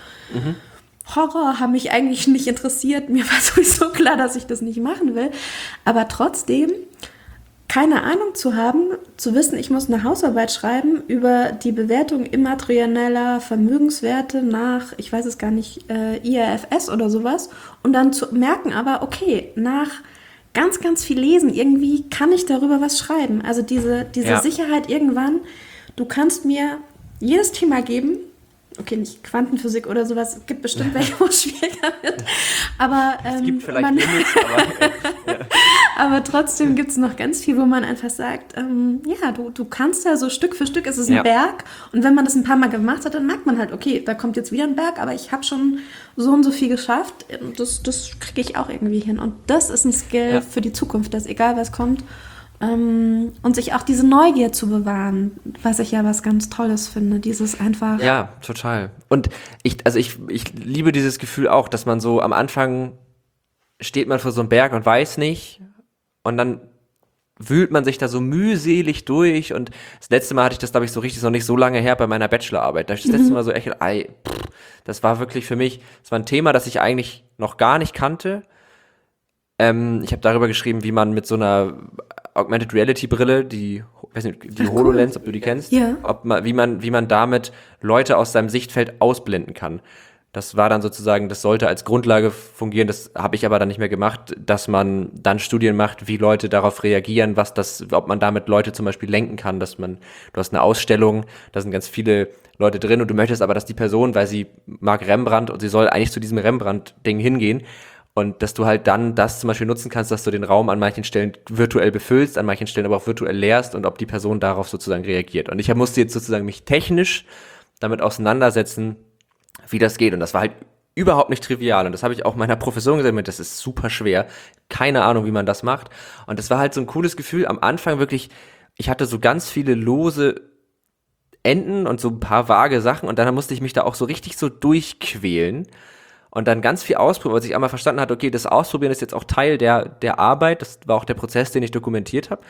Horror, haben mich eigentlich nicht interessiert, mir war sowieso klar, dass ich das nicht machen will, aber trotzdem keine Ahnung zu haben, zu wissen, ich muss eine Hausarbeit schreiben über die Bewertung immaterieller Vermögenswerte nach, ich weiß es gar nicht, IFRS oder sowas und dann zu merken aber, okay, nach ganz, ganz viel Lesen, irgendwie kann ich darüber was schreiben. Also diese Sicherheit irgendwann, du kannst mir jedes Thema geben, okay, nicht Quantenphysik oder sowas, es gibt bestimmt welche, wo es schwieriger wird, aber es gibt vielleicht Limits, aber trotzdem gibt es noch ganz viel, wo man einfach sagt, du kannst ja so Stück für Stück, es ist ein Berg und wenn man das ein paar Mal gemacht hat, dann merkt man halt, okay, da kommt jetzt wieder ein Berg, aber ich habe schon so und so viel geschafft, das kriege ich auch irgendwie hin und das ist ein Skill für die Zukunft, dass egal was kommt, und sich auch diese Neugier zu bewahren, was ich ja was ganz Tolles finde, dieses einfach... Ja, total. Und ich liebe dieses Gefühl auch, dass man so am Anfang steht man vor so einem Berg und weiß nicht und dann wühlt man sich da so mühselig durch und das letzte Mal hatte ich das, glaube ich, so richtig noch nicht so lange her bei meiner Bachelorarbeit. Da habe ich das letzte Mal so echt, das war wirklich für mich, das war ein Thema, das ich eigentlich noch gar nicht kannte. Ich habe darüber geschrieben, wie man mit so einer Augmented Reality Brille, die HoloLens, ob du die kennst, wie man damit Leute aus seinem Sichtfeld ausblenden kann. Das war dann sozusagen, das sollte als Grundlage fungieren, das habe ich aber dann nicht mehr gemacht, dass man dann Studien macht, wie Leute darauf reagieren, ob man damit Leute zum Beispiel lenken kann, du hast eine Ausstellung, da sind ganz viele Leute drin und du möchtest aber, dass die Person, weil sie mag Rembrandt und sie soll eigentlich zu diesem Rembrandt-Ding hingehen, und dass du halt dann das zum Beispiel nutzen kannst, dass du den Raum an manchen Stellen virtuell befüllst, an manchen Stellen aber auch virtuell leerst und ob die Person darauf sozusagen reagiert. Und ich musste jetzt sozusagen mich technisch damit auseinandersetzen, wie das geht. Und das war halt überhaupt nicht trivial. Und das habe ich auch meiner Professorin gesagt, das ist super schwer. Keine Ahnung, wie man das macht. Und das war halt so ein cooles Gefühl. Am Anfang wirklich, ich hatte so ganz viele lose Enden und so ein paar vage Sachen. Und dann musste ich mich da auch so richtig so durchquälen. Und dann ganz viel ausprobieren, als ich einmal verstanden hatte, okay, das Ausprobieren ist jetzt auch Teil der Arbeit, das war auch der Prozess, den ich dokumentiert habe,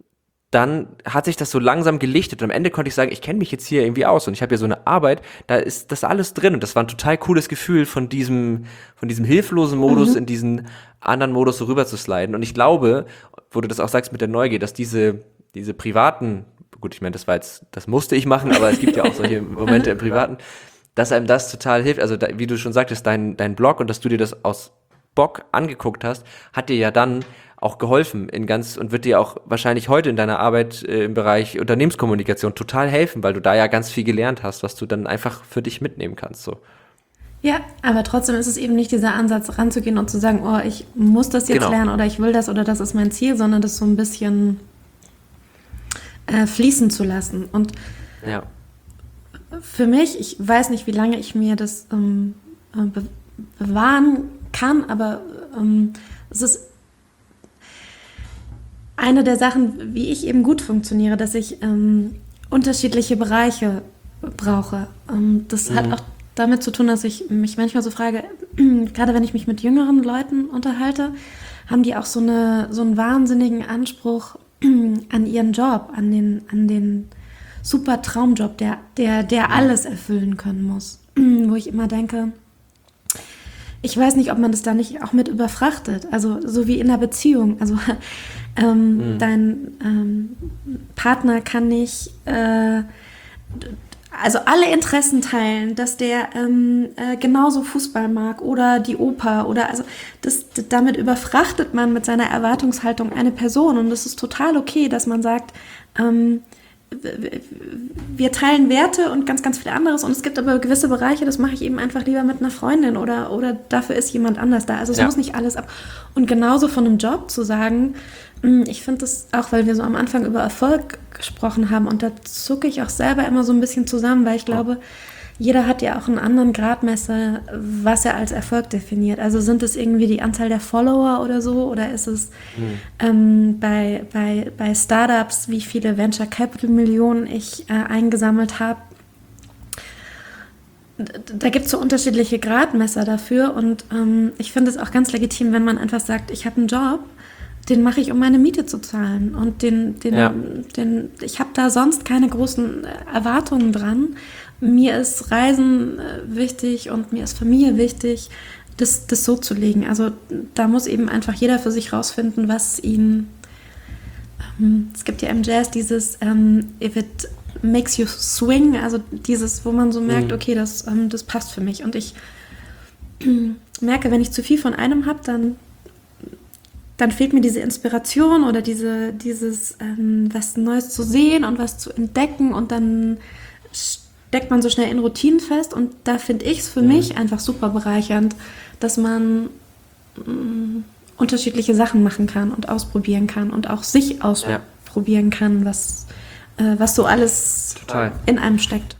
dann hat sich das so langsam gelichtet und am Ende konnte ich sagen, ich kenne mich jetzt hier irgendwie aus und ich habe hier so eine Arbeit, da ist das alles drin und das war ein total cooles Gefühl, von diesem hilflosen Modus in diesen anderen Modus so rüber zu sliden. Und ich glaube, wo du das auch sagst mit der Neugier, dass diese privaten, gut, ich meine, das musste ich machen, aber es gibt ja auch solche Momente im Privaten, dass einem das total hilft, also wie du schon sagtest, dein Blog und dass du dir das aus Bock angeguckt hast, hat dir ja dann auch geholfen und wird dir auch wahrscheinlich heute in deiner Arbeit im Bereich Unternehmenskommunikation total helfen, weil du da ja ganz viel gelernt hast, was du dann einfach für dich mitnehmen kannst. So. Ja, aber trotzdem ist es eben nicht dieser Ansatz, ranzugehen und zu sagen, oh, ich muss das jetzt lernen oder ich will das oder das ist mein Ziel, sondern das so ein bisschen fließen zu lassen. Und für mich, ich weiß nicht, wie lange ich mir das bewahren kann, aber es ist eine der Sachen, wie ich eben gut funktioniere, dass ich unterschiedliche Bereiche brauche. Das hat auch damit zu tun, dass ich mich manchmal so frage, gerade wenn ich mich mit jüngeren Leuten unterhalte, haben die auch so einen wahnsinnigen Anspruch an ihren Job, an den super Traumjob, der alles erfüllen können muss. Wo ich immer denke, ich weiß nicht, ob man das da nicht auch mit überfrachtet. Also so wie in einer Beziehung. Also dein Partner kann nicht also alle Interessen teilen, dass der genauso Fußball mag oder die Oper oder also damit überfrachtet man mit seiner Erwartungshaltung eine Person und es ist total okay, dass man sagt, wir teilen Werte und ganz, ganz viel anderes und es gibt aber gewisse Bereiche, das mache ich eben einfach lieber mit einer Freundin oder dafür ist jemand anders da. Also es muss nicht alles ab. Und genauso von einem Job zu sagen, ich finde das auch, weil wir so am Anfang über Erfolg gesprochen haben und da zucke ich auch selber immer so ein bisschen zusammen, weil ich glaube, jeder hat ja auch einen anderen Gradmesser, was er als Erfolg definiert. Also sind es irgendwie die Anzahl der Follower oder so oder ist es bei Startups, wie viele Venture Capital Millionen ich eingesammelt habe. Da gibt es so unterschiedliche Gradmesser dafür und ich finde es auch ganz legitim, wenn man einfach sagt, ich habe einen Job, den mache ich, um meine Miete zu zahlen und ich habe da sonst keine großen Erwartungen dran. Mir ist Reisen wichtig und mir ist Familie wichtig, das so zu legen. Also da muss eben einfach jeder für sich rausfinden, was ihn, es gibt ja im Jazz dieses if it makes you swing, also dieses, wo man so merkt, okay, das passt für mich. Und ich merke, wenn ich zu viel von einem habe, dann fehlt mir diese Inspiration oder dieses was Neues zu sehen und was zu entdecken und dann steckt man so schnell in Routinen fest und da finde ich es für mich einfach super bereichernd, dass man unterschiedliche Sachen machen kann und ausprobieren kann und auch sich ausprobieren kann, was so alles in einem steckt.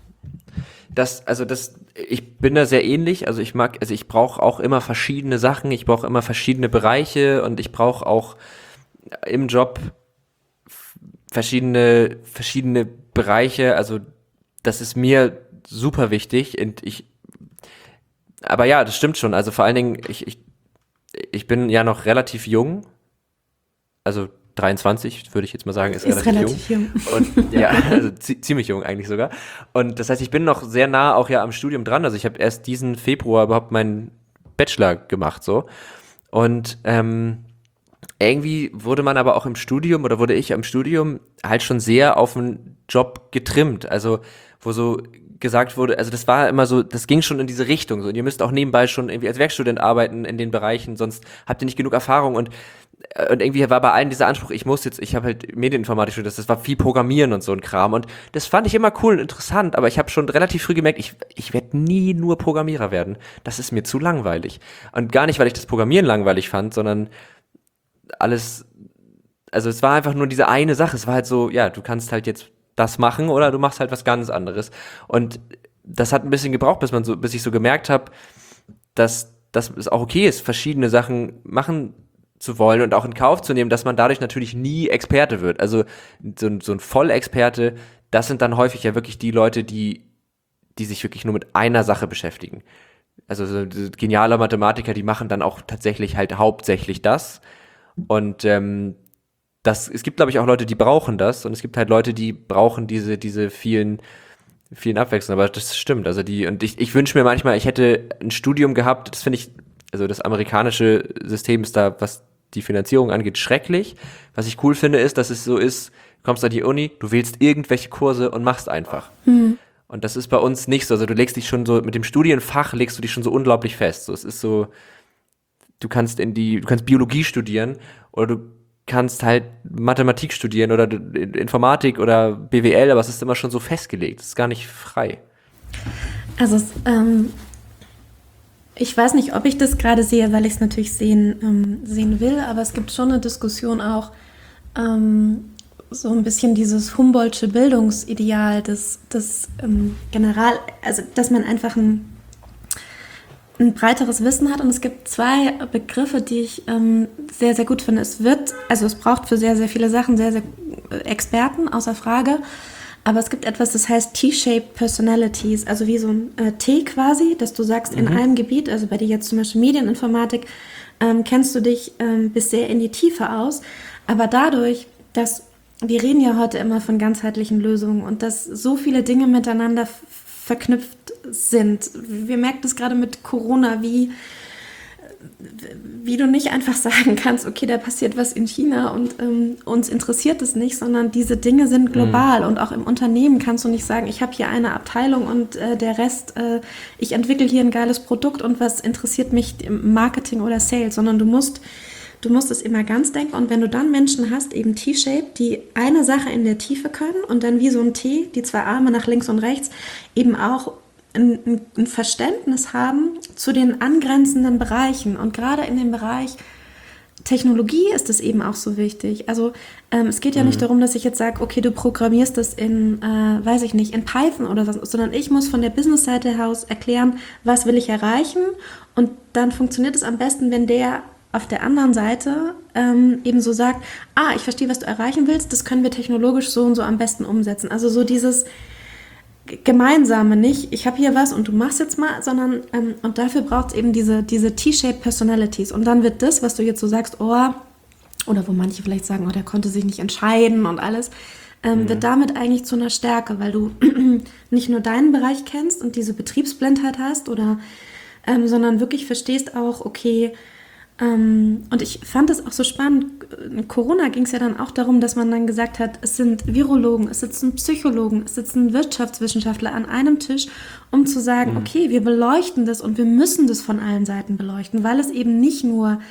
Ich bin da sehr ähnlich, ich brauche auch immer verschiedene Sachen, ich brauche immer verschiedene Bereiche und ich brauche auch im Job verschiedene Bereiche, also das ist mir super wichtig aber ja, das stimmt schon, also vor allen Dingen, ich bin ja noch relativ jung, also 23, würde ich jetzt mal sagen, ist relativ jung. Und ja, also ziemlich jung eigentlich sogar. Und das heißt, ich bin noch sehr nah auch ja am Studium dran. Also ich habe erst diesen Februar überhaupt meinen Bachelor gemacht so. Und irgendwie wurde ich am Studium halt schon sehr auf den Job getrimmt. Also wo so gesagt wurde, also das war immer so, das ging schon in diese Richtung. So. Und ihr müsst auch nebenbei schon irgendwie als Werkstudent arbeiten in den Bereichen, sonst habt ihr nicht genug Erfahrung und irgendwie war bei allen dieser Anspruch, ich habe halt Medieninformatik studiert, das war viel Programmieren und so ein Kram und das fand ich immer cool und interessant, aber ich habe schon relativ früh gemerkt, ich werde nie nur Programmierer werden, das ist mir zu langweilig und gar nicht, weil ich das Programmieren langweilig fand, sondern alles, also es war einfach nur diese eine Sache, es war halt so, ja, du kannst halt jetzt das machen oder du machst halt was ganz anderes und das hat ein bisschen gebraucht, bis ich so gemerkt habe, dass es auch okay ist, verschiedene Sachen machen zu wollen und auch in Kauf zu nehmen, dass man dadurch natürlich nie Experte wird. Also so ein Vollexperte, das sind dann häufig ja wirklich die Leute, die sich wirklich nur mit einer Sache beschäftigen. Also so geniale Mathematiker, die machen dann auch tatsächlich halt hauptsächlich das. Und es gibt, glaube ich, auch Leute, die brauchen das und es gibt halt Leute, die brauchen diese vielen Abwechslungen, aber das stimmt. Also ich wünsche mir manchmal, ich hätte ein Studium gehabt, das finde ich, also das amerikanische System ist da, was die Finanzierung angeht, schrecklich. Was ich cool finde, ist, dass es so ist, du kommst an die Uni, du wählst irgendwelche Kurse und machst einfach. Und das ist bei uns nicht so. Also du legst dich schon so, mit dem Studienfach legst du dich schon so unglaublich fest. So, es ist so, du kannst Biologie studieren oder du kannst halt Mathematik studieren oder Informatik oder BWL, aber es ist immer schon so festgelegt. Es ist gar nicht frei. Also ich weiß nicht, ob ich das gerade sehe, weil ich es natürlich sehen will, aber es gibt schon eine Diskussion auch, so ein bisschen dieses Humboldtsche Bildungsideal, das also dass man einfach ein breiteres Wissen hat und es gibt zwei Begriffe, die ich sehr, sehr gut finde. Es braucht für sehr, sehr viele Sachen sehr, sehr Experten, außer Frage. Aber es gibt etwas, das heißt T-Shaped Personalities, also wie so ein T quasi, dass du sagst, in einem Gebiet, also bei dir jetzt zum Beispiel Medieninformatik, kennst du dich bis sehr in die Tiefe aus. Aber dadurch, dass wir reden ja heute immer von ganzheitlichen Lösungen und dass so viele Dinge miteinander verknüpft sind. Wir merken das gerade mit Corona, wie wie du nicht einfach sagen kannst, okay, da passiert was in China und uns interessiert es nicht, sondern diese Dinge sind global und auch im Unternehmen kannst du nicht sagen, ich habe hier eine Abteilung und der Rest, ich entwickle hier ein geiles Produkt und was interessiert mich im Marketing oder Sales, sondern du musst es immer ganz denken und wenn du dann Menschen hast, eben T-Shape, die eine Sache in der Tiefe können und dann wie so ein T, die zwei Arme nach links und rechts, eben auch ein Verständnis haben zu den angrenzenden Bereichen und gerade in dem Bereich Technologie ist es eben auch so wichtig. Also es geht ja nicht darum, dass ich jetzt sage, okay, du programmierst das in, weiß ich nicht, in Python oder so, sondern ich muss von der Business-Seite aus erklären, was will ich erreichen und dann funktioniert es am besten, wenn der auf der anderen Seite eben so sagt, ich verstehe, was du erreichen willst, das können wir technologisch so und so am besten umsetzen. Also so dieses Gemeinsame, nicht ich habe hier was und du machst jetzt mal, sondern und dafür braucht es eben diese T-shaped Personalities und dann wird das, was du jetzt so sagst, oder wo manche vielleicht sagen, der konnte sich nicht entscheiden und alles, wird damit eigentlich zu einer Stärke, weil du nicht nur deinen Bereich kennst und diese Betriebsblindheit hast oder sondern wirklich verstehst auch, okay, und ich fand es auch so spannend, in Corona ging es ja dann auch darum, dass man dann gesagt hat, es sind Virologen, es sitzen Psychologen, es sitzen Wirtschaftswissenschaftler an einem Tisch, um zu sagen, okay, wir beleuchten das und wir müssen das von allen Seiten beleuchten, weil es eben nicht nur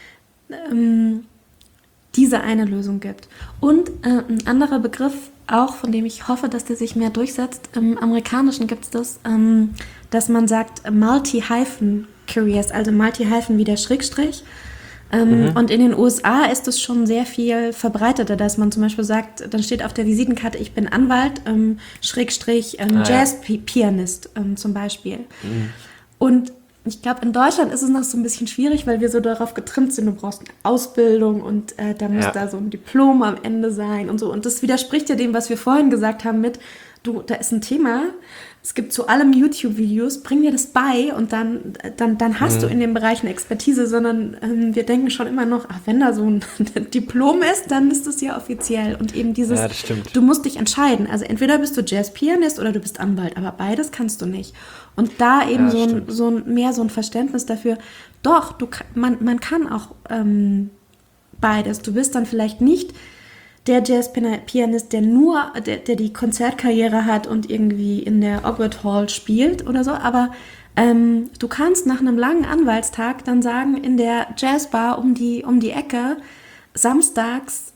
diese eine Lösung gibt. Und ein anderer Begriff auch, von dem ich hoffe, dass der sich mehr durchsetzt, im Amerikanischen gibt es das, dass man sagt Multi-Hyphen-Careers, also Multi-Hyphen wie der Schrägstrich. Und in den USA ist es schon sehr viel verbreiteter, dass man zum Beispiel sagt, dann steht auf der Visitenkarte, ich bin Anwalt, Schrägstrich Jazz-Pianist zum Beispiel. Und ich glaube, in Deutschland ist es noch so ein bisschen schwierig, weil wir so darauf getrimmt sind, du brauchst eine Ausbildung und da muss da so ein Diplom am Ende sein und so. Und das widerspricht ja dem, was wir vorhin gesagt haben mit, da ist ein Thema, es gibt zu allem YouTube-Videos, bring dir das bei und dann hast du in dem Bereich eine Expertise, sondern wir denken schon immer noch, wenn da so ein Diplom ist, dann ist das ja offiziell. Und eben dieses, du musst dich entscheiden. Also entweder bist du Jazz-Pianist oder du bist Anwalt, aber beides kannst du nicht. Und da eben so ein Verständnis dafür, doch, man kann auch beides. Du bist dann vielleicht nicht der Jazz-Pianist, der die Konzertkarriere hat und irgendwie in der Ogwart Hall spielt oder so, aber du kannst nach einem langen Anwaltstag dann sagen, in der Jazzbar um die Ecke, samstags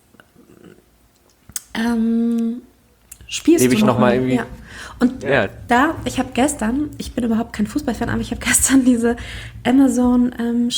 spielst Lebe du ich noch mal irgendwie. Ja. Und ich bin überhaupt kein Fußballfan, aber ich habe gestern diese Amazon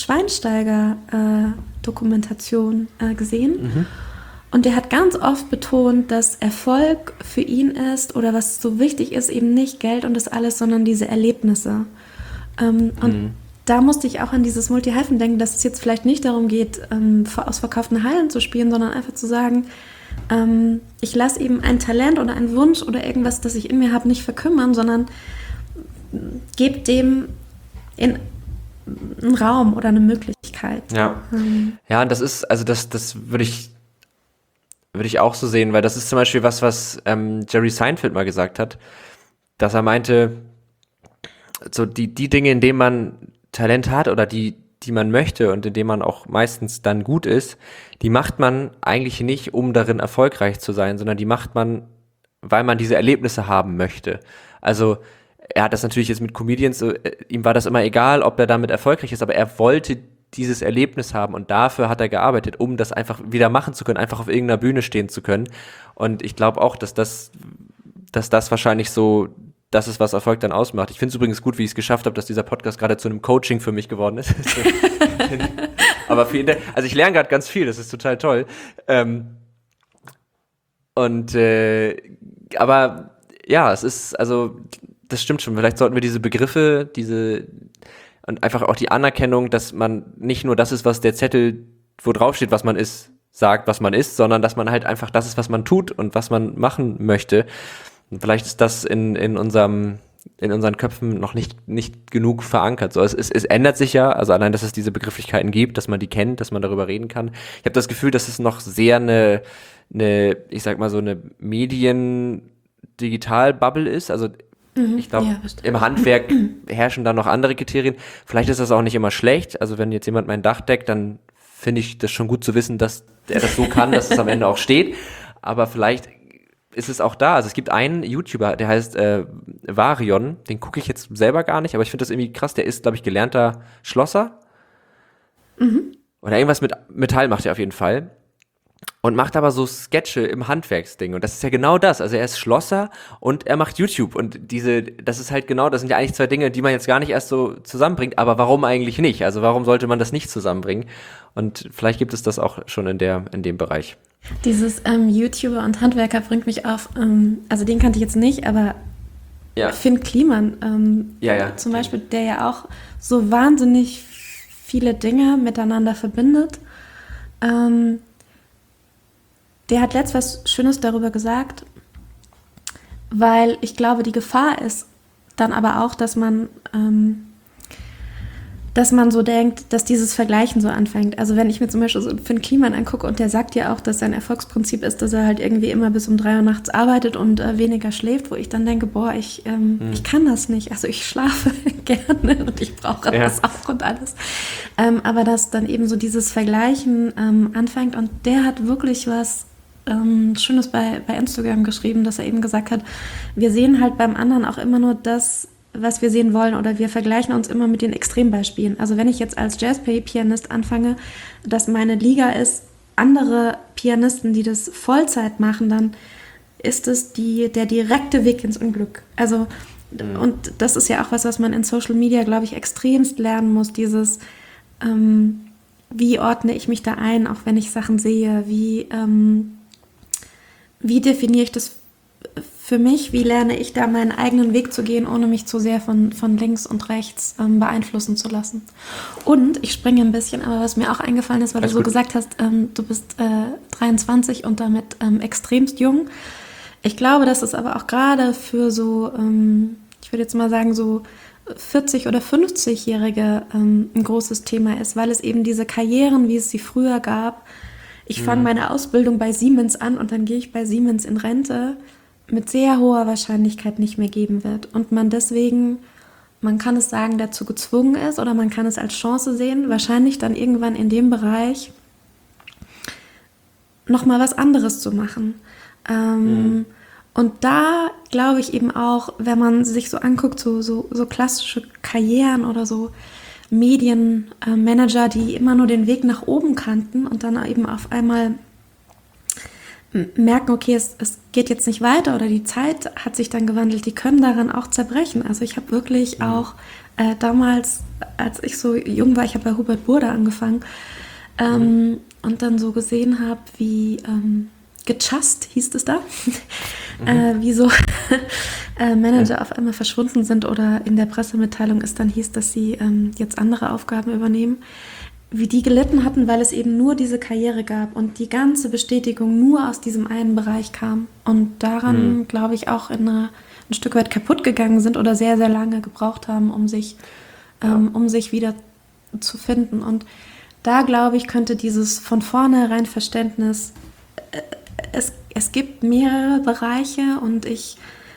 Schweinsteiger-Dokumentation gesehen. Und der hat ganz oft betont, dass Erfolg für ihn ist oder was so wichtig ist, eben nicht Geld und das alles, sondern diese Erlebnisse. Und da musste ich auch an dieses Multi-Hyphen denken, dass es jetzt vielleicht nicht darum geht, aus verkauften Hallen zu spielen, sondern einfach zu sagen, ich lasse eben ein Talent oder einen Wunsch oder irgendwas, das ich in mir habe, nicht verkümmern, sondern gebe dem einen Raum oder eine Möglichkeit. Ja, ja, und das ist, also das würde ich auch so sehen, weil das ist zum Beispiel was Jerry Seinfeld mal gesagt hat, dass er meinte, so die Dinge, in denen man Talent hat oder die man möchte und in denen man auch meistens dann gut ist, die macht man eigentlich nicht, um darin erfolgreich zu sein, sondern die macht man, weil man diese Erlebnisse haben möchte. Also er hat das natürlich jetzt mit Comedians, ihm war das immer egal, ob er damit erfolgreich ist, aber er wollte dieses Erlebnis haben und dafür hat er gearbeitet, um das einfach wieder machen zu können, einfach auf irgendeiner Bühne stehen zu können. Und ich glaube auch, dass das wahrscheinlich so das ist, was Erfolg dann ausmacht. Ich finde es übrigens gut, wie ich es geschafft habe, dass dieser Podcast gerade zu einem Coaching für mich geworden ist. Aber also ich lerne gerade ganz viel, das ist total toll. Aber ja, es ist, also das stimmt schon. Vielleicht sollten wir diese Begriffe, und einfach auch die Anerkennung, dass man nicht nur das ist, was der Zettel, wo drauf steht, was man ist, sagt, was man ist, sondern dass man halt einfach das ist, was man tut und was man machen möchte. Und vielleicht ist das in unseren Köpfen noch nicht genug verankert. So, es ändert sich ja, also allein, dass es diese Begrifflichkeiten gibt, dass man die kennt, dass man darüber reden kann. Ich habe das Gefühl, dass es noch sehr ich sag mal so eine Medien-Digital-Bubble ist. Also Ich glaube, Ja, bestimmt. im Handwerk herrschen da noch andere Kriterien. Vielleicht ist das auch nicht immer schlecht. Also wenn jetzt jemand mein Dach deckt, dann finde ich das schon gut zu wissen, dass er das so kann, dass es am Ende auch steht. Aber vielleicht ist es auch da. Also es gibt einen YouTuber, der heißt Varion. Den gucke ich jetzt selber gar nicht, aber ich finde das irgendwie krass. Der ist, glaube ich, gelernter Schlosser. Oder irgendwas mit Metall macht er auf jeden Fall. Und macht aber so Sketche im Handwerksding. Und das ist ja genau das. Also er ist Schlosser und er macht YouTube. Und das ist halt genau, das sind ja eigentlich zwei Dinge, die man jetzt gar nicht erst so zusammenbringt. Aber warum eigentlich nicht? Also warum sollte man das nicht zusammenbringen? Und vielleicht gibt es das auch schon in dem Bereich. Dieses YouTuber und Handwerker bringt mich auf, also den kannte ich jetzt nicht, aber Ja. Finn Kliman Ja. zum Beispiel, der ja auch so wahnsinnig viele Dinge miteinander verbindet. Der hat letzt was Schönes darüber gesagt, weil ich glaube, die Gefahr ist dann aber auch, dass man so denkt, dass dieses Vergleichen so anfängt. Also wenn ich mir zum Beispiel so Finn Kliman angucke und der sagt ja auch, dass sein Erfolgsprinzip ist, dass er halt irgendwie immer bis um 3 Uhr nachts arbeitet und weniger schläft, wo ich dann denke, boah, ich kann das nicht. Also ich schlafe gerne und ich brauche das auch und alles. Aber dass dann eben so dieses Vergleichen anfängt und der hat wirklich was Schönes bei Instagram geschrieben, dass er eben gesagt hat, wir sehen halt beim anderen auch immer nur das, was wir sehen wollen, oder wir vergleichen uns immer mit den Extrembeispielen. Also wenn ich jetzt als Jazz-Pianist anfange, dass meine Liga ist, andere Pianisten, die das Vollzeit machen, dann ist es der direkte Weg ins Unglück. Also, und das ist ja auch was man in Social Media, glaube ich, extremst lernen muss, dieses wie ordne ich mich da ein, auch wenn ich Sachen sehe, wie definiere ich das für mich, wie lerne ich da meinen eigenen Weg zu gehen, ohne mich zu sehr von links und rechts beeinflussen zu lassen. Und ich springe ein bisschen, aber was mir auch eingefallen ist, weil Alles du so gut. gesagt hast, du bist 23 und damit extremst jung. Ich glaube, dass es aber auch gerade für so, ich würde jetzt mal sagen, so 40- oder 50-Jährige ein großes Thema ist, weil es eben diese Karrieren, wie es sie früher gab, ich fange meine Ausbildung bei Siemens an und dann gehe ich bei Siemens in Rente, mit sehr hoher Wahrscheinlichkeit nicht mehr geben wird. Und man deswegen, man kann es sagen, dazu gezwungen ist oder man kann es als Chance sehen, wahrscheinlich dann irgendwann in dem Bereich nochmal was anderes zu machen. Und da glaube ich eben auch, wenn man sich so anguckt, so klassische Karrieren oder so Medienmanager, die immer nur den Weg nach oben kannten und dann eben auf einmal merken, okay, es geht jetzt nicht weiter oder die Zeit hat sich dann gewandelt, die können daran auch zerbrechen. Also ich habe wirklich auch damals, als ich so jung war, ich habe bei Hubert Burda angefangen und dann so gesehen habe, wie gechast hieß es da, wie so Manager auf einmal verschwunden sind oder in der Pressemitteilung es dann hieß, dass sie jetzt andere Aufgaben übernehmen, wie die gelitten hatten, weil es eben nur diese Karriere gab und die ganze Bestätigung nur aus diesem einen Bereich kam und daran, glaube ich, auch ein Stück weit kaputt gegangen sind oder sehr, sehr lange gebraucht haben, um sich wieder zu finden. Und da, glaube ich, könnte dieses von vornherein Verständnis, es gibt mehrere Bereiche und ich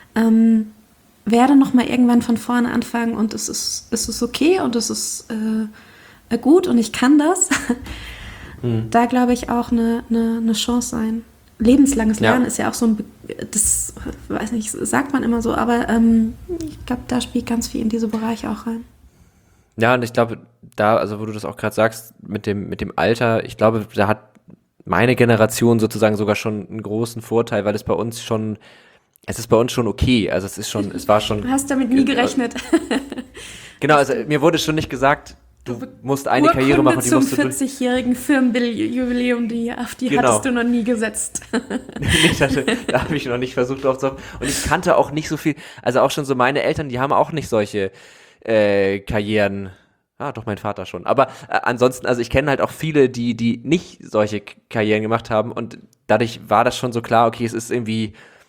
werde nochmal irgendwann von vorne anfangen und es ist okay und es ist gut und ich kann das. Da glaube ich auch eine Chance sein. Lebenslanges Lernen ist ja auch so ein, das weiß nicht, sagt man immer so, aber ich glaube, da spielt ganz viel in diese Bereiche auch rein. Ja, und ich glaube, also wo du das auch gerade sagst, mit dem Alter, ich glaube, da hat meine Generation sozusagen sogar schon einen großen Vorteil, weil es ist bei uns schon okay. Also es war schon. Du hast damit nie gerechnet. Genau, also mir wurde schon nicht gesagt, du musst eine Karriere machen, die zum musst du durch. 40-jährigen Firmenjubiläum, auf die Genau. hattest du noch nie gesetzt. Da habe ich noch nicht versucht aufzuhoffen. Und ich kannte auch nicht so viel, also auch schon so meine Eltern, die haben auch nicht solche Karrieren. Ah, doch, mein Vater schon. Aber ansonsten, also ich kenne halt auch viele, die nicht solche Karrieren gemacht haben und dadurch war das schon so klar, okay, es ist irgendwie,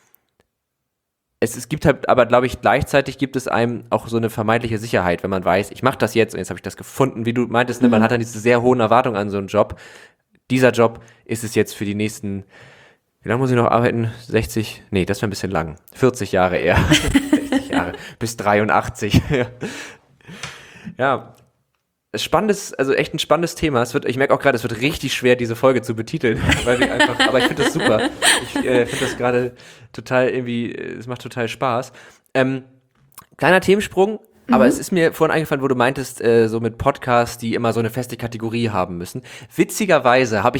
es gibt halt, aber glaube ich, gleichzeitig gibt es einem auch so eine vermeintliche Sicherheit, wenn man weiß, ich mache das jetzt und jetzt habe ich das gefunden, wie du meintest, ne? Man hat dann diese sehr hohen Erwartungen an so einen Job. Dieser Job ist es jetzt für die nächsten, wie lange muss ich noch arbeiten? 60? Nee, das wäre ein bisschen lang. 40 Jahre eher. 60 Jahre, bis 83. Ja, also echt ein spannendes Thema. Ich merke auch gerade, es wird richtig schwer, diese Folge zu betiteln, aber ich finde das super. Ich finde das gerade total es macht total Spaß. Kleiner Themensprung, aber es ist mir vorhin eingefallen, wo du meintest, so mit Podcasts, die immer so eine feste Kategorie haben müssen. Witzigerweise also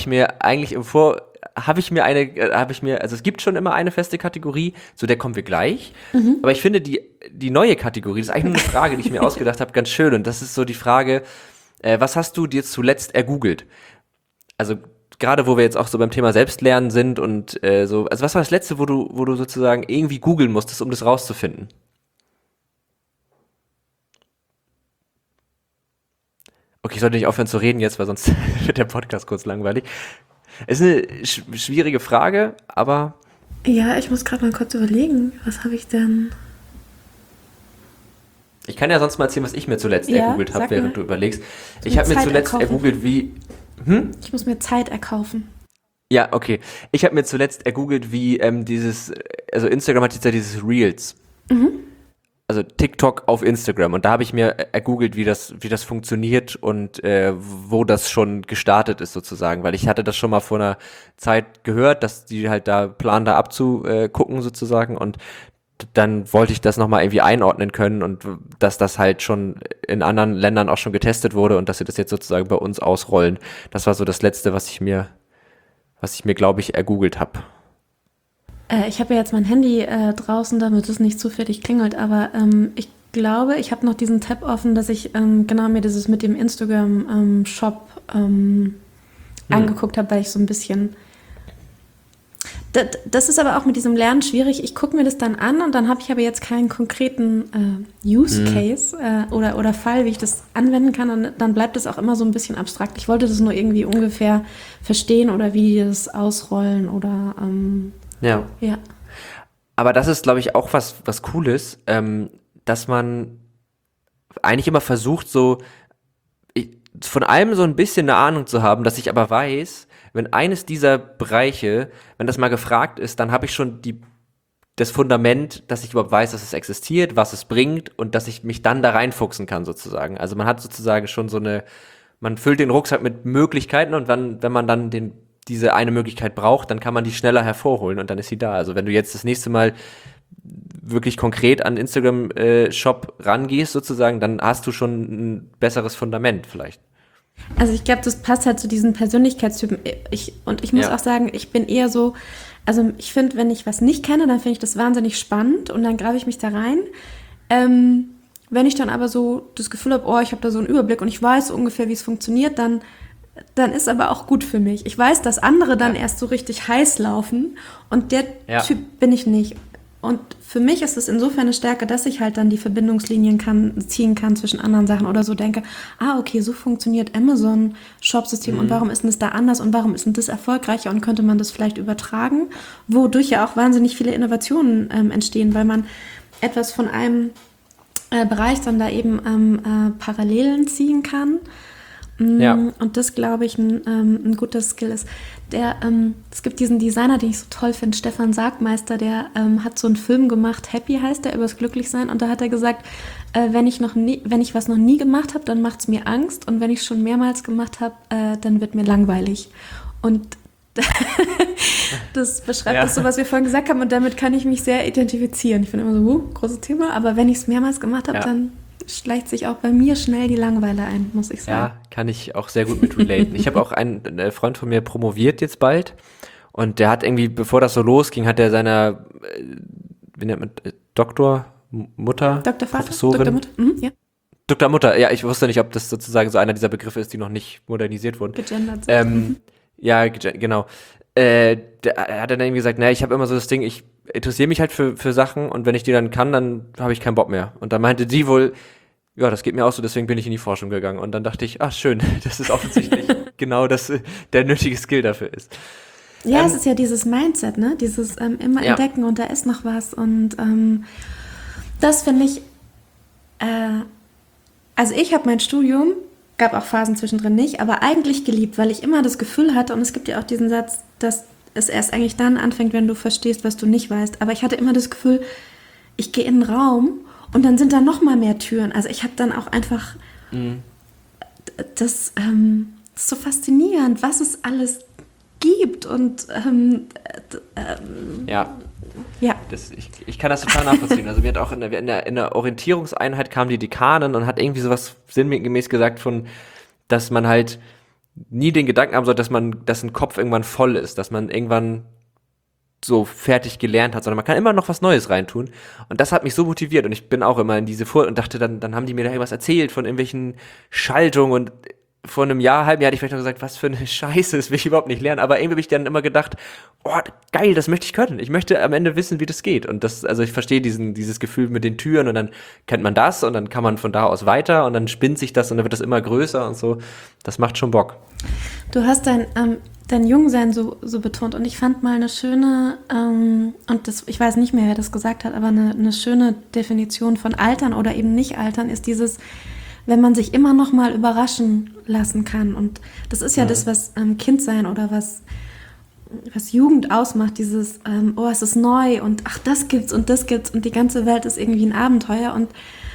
es gibt schon immer eine feste Kategorie, zu der kommen wir gleich. Aber ich finde die neue Kategorie, das ist eigentlich nur eine Frage, die ich mir ausgedacht habe, ganz schön. Und das ist so die Frage, was hast du dir zuletzt ergoogelt? Also gerade wo wir jetzt auch so beim Thema Selbstlernen sind und so, also was war das Letzte, wo du sozusagen irgendwie googeln musstest, um das rauszufinden? Okay, ich sollte nicht aufhören zu reden jetzt, weil sonst wird der Podcast kurz langweilig. Ist eine schwierige Frage, aber... Ja, ich muss gerade mal kurz überlegen, was habe ich denn... Ich kann ja sonst mal erzählen, was ich mir zuletzt ergoogelt habe, während du überlegst. Ich habe mir zuletzt ergoogelt, wie... Ich muss mir Zeit erkaufen. Ja, okay. Ich habe mir zuletzt ergoogelt, wie also Instagram hat jetzt ja dieses Reels. Also TikTok auf Instagram. Und da habe ich mir ergoogelt, wie das funktioniert und wo das schon gestartet ist sozusagen. Weil ich hatte das schon mal vor einer Zeit gehört, dass die halt da planen, da abzugucken sozusagen. Und dann wollte ich das nochmal irgendwie einordnen können und dass das halt schon in anderen Ländern auch schon getestet wurde und dass sie das jetzt sozusagen bei uns ausrollen. Das war so das Letzte, was ich mir, glaube ich, ergoogelt habe. Ich habe ja jetzt mein Handy draußen, damit es nicht zufällig klingelt, aber ich glaube, ich habe noch diesen Tab offen, dass ich genau mir dieses mit dem Instagram-Shop angeguckt habe, weil ich so ein bisschen... Das ist aber auch mit diesem Lernen schwierig. Ich gucke mir das dann an und dann habe ich aber jetzt keinen konkreten Use Case oder Fall, wie ich das anwenden kann. Und dann bleibt es auch immer so ein bisschen abstrakt. Ich wollte das nur irgendwie ungefähr verstehen oder wie die das ausrollen oder... Ja. Aber das ist, glaube ich, auch was Cooles, dass man eigentlich immer versucht, von allem so ein bisschen eine Ahnung zu haben, dass ich aber weiß, wenn eines dieser Bereiche, wenn das mal gefragt ist, dann habe ich schon das Fundament, dass ich überhaupt weiß, dass es existiert, was es bringt und dass ich mich dann da reinfuchsen kann sozusagen. Also man hat sozusagen schon man füllt den Rucksack mit Möglichkeiten und wenn man dann diese eine Möglichkeit braucht, dann kann man die schneller hervorholen und dann ist sie da. Also wenn du jetzt das nächste Mal wirklich konkret an Instagram-Shop rangehst sozusagen, dann hast du schon ein besseres Fundament vielleicht. Also ich glaube, das passt halt zu diesen Persönlichkeitstypen. Ich muss auch sagen, ich bin eher so, also ich finde, wenn ich was nicht kenne, dann finde ich das wahnsinnig spannend und dann grabe ich mich da rein. Wenn ich dann aber so das Gefühl habe, ich habe da so einen Überblick und ich weiß ungefähr, wie es funktioniert, dann ist aber auch gut für mich. Ich weiß, dass andere dann erst so richtig heiß laufen und der Typ bin ich nicht. Und für mich ist es insofern eine Stärke, dass ich halt dann die Verbindungslinien ziehen kann zwischen anderen Sachen oder so denke, okay, so funktioniert Amazon-Shop-System und warum ist denn das da anders und warum ist denn das erfolgreicher und könnte man das vielleicht übertragen, wodurch ja auch wahnsinnig viele Innovationen entstehen, weil man etwas von einem Bereich dann da eben Parallelen ziehen kann. Ja. Und das, glaube ich, ein guter Skill ist. Es gibt diesen Designer, den ich so toll finde, Stefan Sargmeister, der hat so einen Film gemacht, Happy heißt der, übers Glücklichsein. Und da hat er gesagt, wenn ich was noch nie gemacht habe, dann macht es mir Angst. Und wenn ich es schon mehrmals gemacht habe, dann wird mir langweilig. Und das beschreibt das so, was wir vorhin gesagt haben. Und damit kann ich mich sehr identifizieren. Ich finde immer so, großes Thema. Aber wenn ich es mehrmals gemacht habe, dann schleicht sich auch bei mir schnell die Langeweile ein, muss ich sagen. Ja, kann ich auch sehr gut mit relaten. Ich habe auch einen Freund von mir promoviert jetzt bald und der hat irgendwie, bevor das so losging, hat er seiner, wie nennt man, Dr. Mutter? Dr. Vater? Professorin? Dr. Mutter? Ja. Dr. Mutter, ja, ich wusste nicht, ob das sozusagen so einer dieser Begriffe ist, die noch nicht modernisiert wurden. Gegendert sind. Ja, genau. Der hat dann irgendwie gesagt, ich habe immer so das Ding, ich interessiere mich halt für Sachen und wenn ich die dann kann, dann habe ich keinen Bock mehr. Und dann meinte sie wohl, ja, das geht mir auch so, deswegen bin ich in die Forschung gegangen. Und dann dachte ich, schön, das ist offensichtlich genau das der nötige Skill dafür ist. Ja, es ist ja dieses Mindset, ne? Dieses immer entdecken und da ist noch was. Und das finde ich, also ich habe mein Studium, gab auch Phasen zwischendrin nicht, aber eigentlich geliebt, weil ich immer das Gefühl hatte, und es gibt ja auch diesen Satz, dass es erst eigentlich dann anfängt, wenn du verstehst, was du nicht weißt. Aber ich hatte immer das Gefühl, ich gehe in den Raum und dann sind da noch mal mehr Türen. Also ich habe dann auch einfach das ist so faszinierend, was es alles gibt und Ja. ja. Ich kann das total nachvollziehen. Also wir hatten auch in der Orientierungseinheit kam die Dekanin und hat irgendwie sowas sinngemäß gesagt von, dass man halt nie den Gedanken haben soll, dass ein Kopf irgendwann voll ist, dass man irgendwann so fertig gelernt hat, sondern man kann immer noch was Neues reintun. Und das hat mich so motiviert und ich bin auch immer in diese und dachte, dann haben die mir da irgendwas erzählt von irgendwelchen Schaltungen und vor einem halben Jahr hätte ich vielleicht noch gesagt, was für eine Scheiße, das will ich überhaupt nicht lernen. Aber irgendwie habe ich dann immer gedacht, oh, geil, das möchte ich können. Ich möchte am Ende wissen, wie das geht. Und also ich verstehe dieses Gefühl mit den Türen und dann kennt man das und dann kann man von da aus weiter und dann spinnt sich das und dann wird das immer größer und so. Das macht schon Bock. Du hast dein Jungsein so betont und ich fand mal eine schöne, ich weiß nicht mehr, wer das gesagt hat, aber eine schöne Definition von Altern oder eben nicht Altern ist dieses, wenn man sich immer noch mal überraschen lassen kann. Und das ist ja das, was Kindsein oder was Jugend ausmacht, dieses, es ist neu und ach, das gibt's und die ganze Welt ist irgendwie ein Abenteuer. Und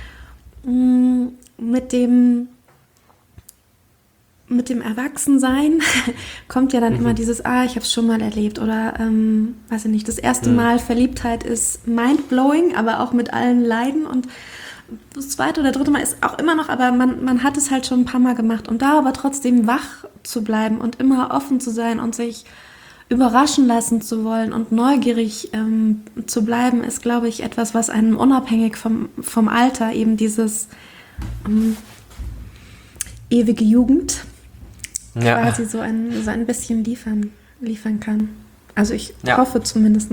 mit dem Erwachsensein kommt ja dann immer dieses, ich habe es schon mal erlebt oder, weiß ich nicht, das erste Mal Verliebtheit ist mindblowing, aber auch mit allen Leiden und das zweite oder dritte Mal ist auch immer noch, aber man hat es halt schon ein paar Mal gemacht und da aber trotzdem wach zu bleiben und immer offen zu sein und sich überraschen lassen zu wollen und neugierig zu bleiben, ist, glaube ich, etwas, was einem unabhängig vom Alter eben dieses ewige Jugend quasi so ein bisschen liefern kann. Also ich hoffe zumindest,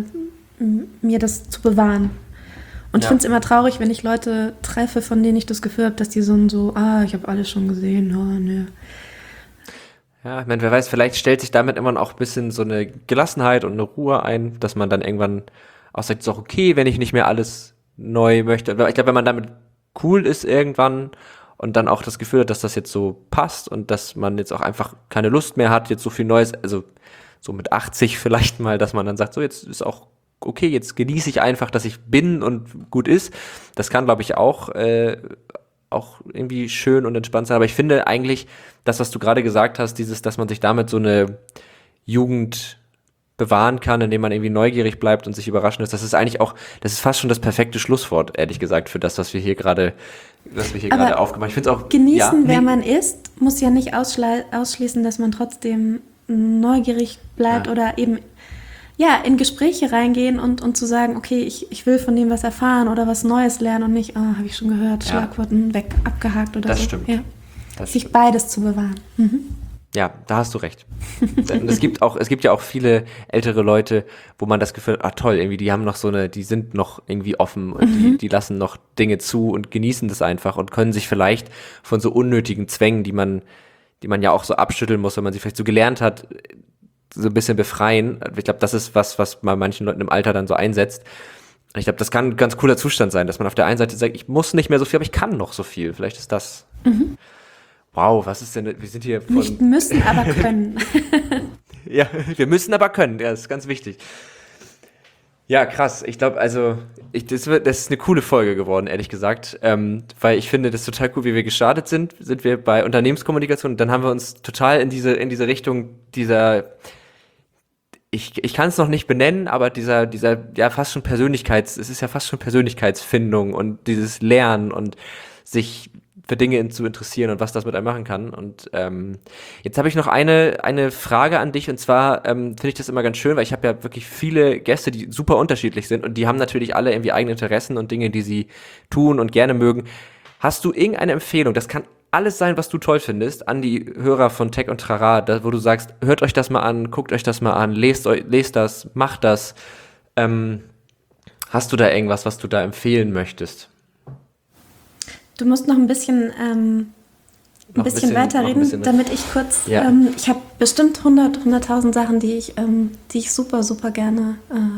mir das zu bewahren. Und ich finde es immer traurig, wenn ich Leute treffe, von denen ich das Gefühl habe, dass die so, ich habe alles schon gesehen, ne. Ja, ich meine, wer weiß, vielleicht stellt sich damit immer auch ein bisschen so eine Gelassenheit und eine Ruhe ein, dass man dann irgendwann auch sagt, es ist auch okay, wenn ich nicht mehr alles neu möchte. Ich glaube, wenn man damit cool ist irgendwann und dann auch das Gefühl hat, dass das jetzt so passt und dass man jetzt auch einfach keine Lust mehr hat, jetzt so viel Neues, also so mit 80 vielleicht mal, dass man dann sagt, so jetzt ist auch okay, jetzt genieße ich einfach, dass ich bin und gut ist. Das kann, glaube ich, auch irgendwie schön und entspannt sein. Aber ich finde eigentlich, das, was du gerade gesagt hast, dass man sich damit so eine Jugend bewahren kann, indem man irgendwie neugierig bleibt und sich überraschen lässt, das ist fast schon das perfekte Schlusswort, ehrlich gesagt, für das, was wir hier gerade aufgemacht haben. Ich finde es auch genießen, wer man ist, muss ja nicht ausschließen, dass man trotzdem neugierig bleibt oder eben in Gespräche reingehen und zu sagen, okay, ich will von dem was erfahren oder was Neues lernen und nicht, habe ich schon gehört, Schlagworten weg, abgehakt oder das so. Stimmt. Ja. Das Sich stimmt. beides zu bewahren. Mhm. Ja, da hast du recht. Es gibt ja auch viele ältere Leute, wo man das Gefühl hat, toll, irgendwie, die haben noch die sind noch irgendwie offen und die lassen noch Dinge zu und genießen das einfach und können sich vielleicht von so unnötigen Zwängen, die man ja auch so abschütteln muss, wenn man sie vielleicht so gelernt hat, so ein bisschen befreien. Ich glaube, das ist was bei manchen Leuten im Alter dann so einsetzt. Ich glaube, das kann ein ganz cooler Zustand sein, dass man auf der einen Seite sagt, ich muss nicht mehr so viel, aber ich kann noch so viel. Vielleicht ist das... Wow, was ist denn... Wir sind hier von... Nicht müssen, aber können. Ja, wir müssen aber können. Ja, das ist ganz wichtig. Ja, krass. Ich glaube, also... Das ist eine coole Folge geworden, ehrlich gesagt. Weil ich finde, das ist total cool, wie wir gestartet sind. Sind wir bei Unternehmenskommunikation. Und dann haben wir uns total in diese Richtung dieser... Ich kann es noch nicht benennen, aber dieser fast schon es ist ja fast schon Persönlichkeitsfindung und dieses Lernen und sich für Dinge zu interessieren und was das mit einem machen kann. Und jetzt habe ich noch eine Frage an dich und zwar finde ich das immer ganz schön, weil ich habe ja wirklich viele Gäste, die super unterschiedlich sind und die haben natürlich alle irgendwie eigene Interessen und Dinge, die sie tun und gerne mögen. Hast du irgendeine Empfehlung? Das kann alles sein, was du toll findest, an die Hörer von Tech und Trara, wo du sagst, hört euch das mal an, guckt euch das mal an, lest das, macht das. Hast du da irgendwas, was du da empfehlen möchtest? Du musst noch ein bisschen weiterreden, damit ich kurz, ich habe bestimmt 100.000 Sachen, die ich super, super gerne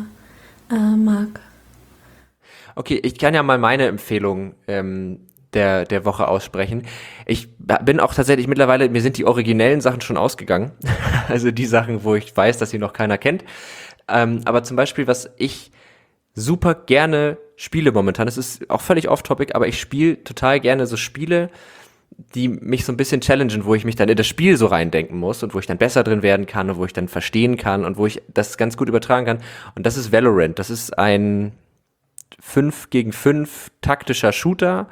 mag. Okay, ich kann ja mal meine Empfehlung der Woche aussprechen. Ich bin auch tatsächlich mittlerweile, mir sind die originellen Sachen schon ausgegangen. Also die Sachen, wo ich weiß, dass sie noch keiner kennt. Aber zum Beispiel, was ich super gerne Spiele momentan. Es ist auch völlig off-topic, aber ich spiele total gerne so Spiele, die mich so ein bisschen challengen, wo ich mich dann in das Spiel so reindenken muss und wo ich dann besser drin werden kann und wo ich dann verstehen kann und wo ich das ganz gut übertragen kann. Und das ist Valorant. Das ist ein 5 gegen 5 taktischer Shooter.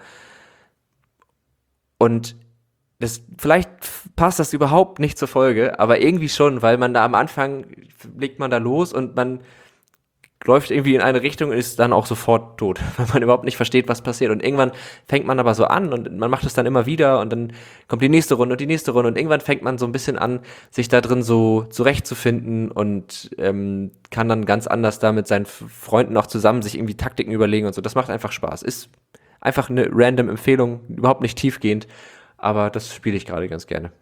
Und vielleicht passt das überhaupt nicht zur Folge, aber irgendwie schon, weil man da am Anfang legt man da los und man läuft irgendwie in eine Richtung und ist dann auch sofort tot, weil man überhaupt nicht versteht, was passiert. Und irgendwann fängt man aber so an und man macht es dann immer wieder und dann kommt die nächste Runde und die nächste Runde und irgendwann fängt man so ein bisschen an, sich da drin so zurechtzufinden und kann dann ganz anders da mit seinen Freunden auch zusammen sich irgendwie Taktiken überlegen und so. Das macht einfach Spaß. Ist einfach eine random Empfehlung, überhaupt nicht tiefgehend, aber das spiele ich gerade ganz gerne.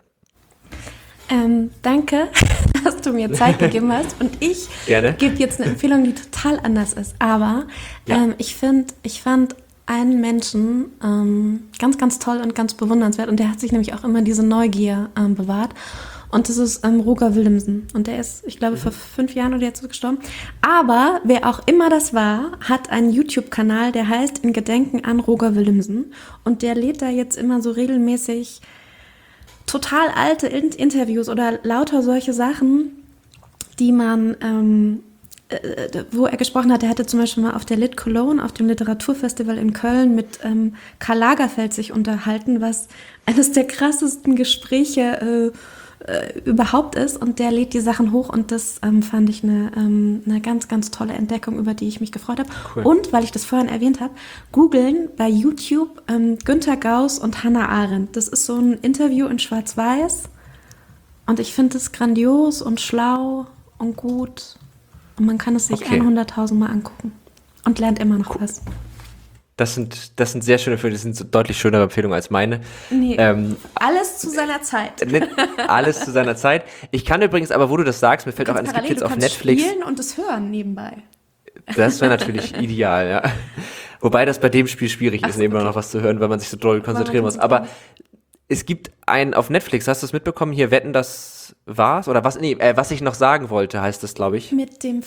Danke, dass du mir Zeit gegeben hast und ich gebe jetzt eine Empfehlung, die total anders ist, aber ich fand einen Menschen ganz, ganz toll und ganz bewundernswert und der hat sich nämlich auch immer diese Neugier bewahrt und das ist Roger Willemsen und der ist, ich glaube, vor 5 Jahren oder jetzt gestorben, aber wer auch immer das war, hat einen YouTube-Kanal, der heißt In Gedenken an Roger Willemsen und der lädt da jetzt immer so regelmäßig total alte Interviews oder lauter solche Sachen, die man, wo er gesprochen hat. Er hatte zum Beispiel mal auf der Lit Cologne, auf dem Literaturfestival in Köln mit Karl Lagerfeld sich unterhalten, was eines der krassesten Gespräche überhaupt ist. Und der lädt die Sachen hoch und das fand ich eine ganz, ganz tolle Entdeckung, über die ich mich gefreut habe. Cool. Und, weil ich das vorhin erwähnt habe, googeln bei YouTube Günter Gauss und Hannah Arendt. Das ist so ein Interview in Schwarz-Weiß und ich finde es grandios und schlau und gut und man kann es sich 100.000 Mal angucken und lernt immer noch was. Das sind sehr schöne Empfehlungen, das sind so deutlich schönere Empfehlungen als meine. Nee, alles zu seiner Zeit. Alles zu seiner Zeit. Ich kann übrigens, aber wo du das sagst, mir fällt auch ein, es gibt jetzt auf Netflix. Spielen und es hören nebenbei. Das wäre natürlich ideal, ja. Wobei das bei dem Spiel schwierig ist, nebenbei noch was zu hören, weil man sich so doll konzentrieren muss. Aber es gibt einen auf Netflix, hast du es mitbekommen? Hier, Wetten, das war's? Oder was? Nee, was ich noch sagen wollte, heißt das, glaube ich. Mit dem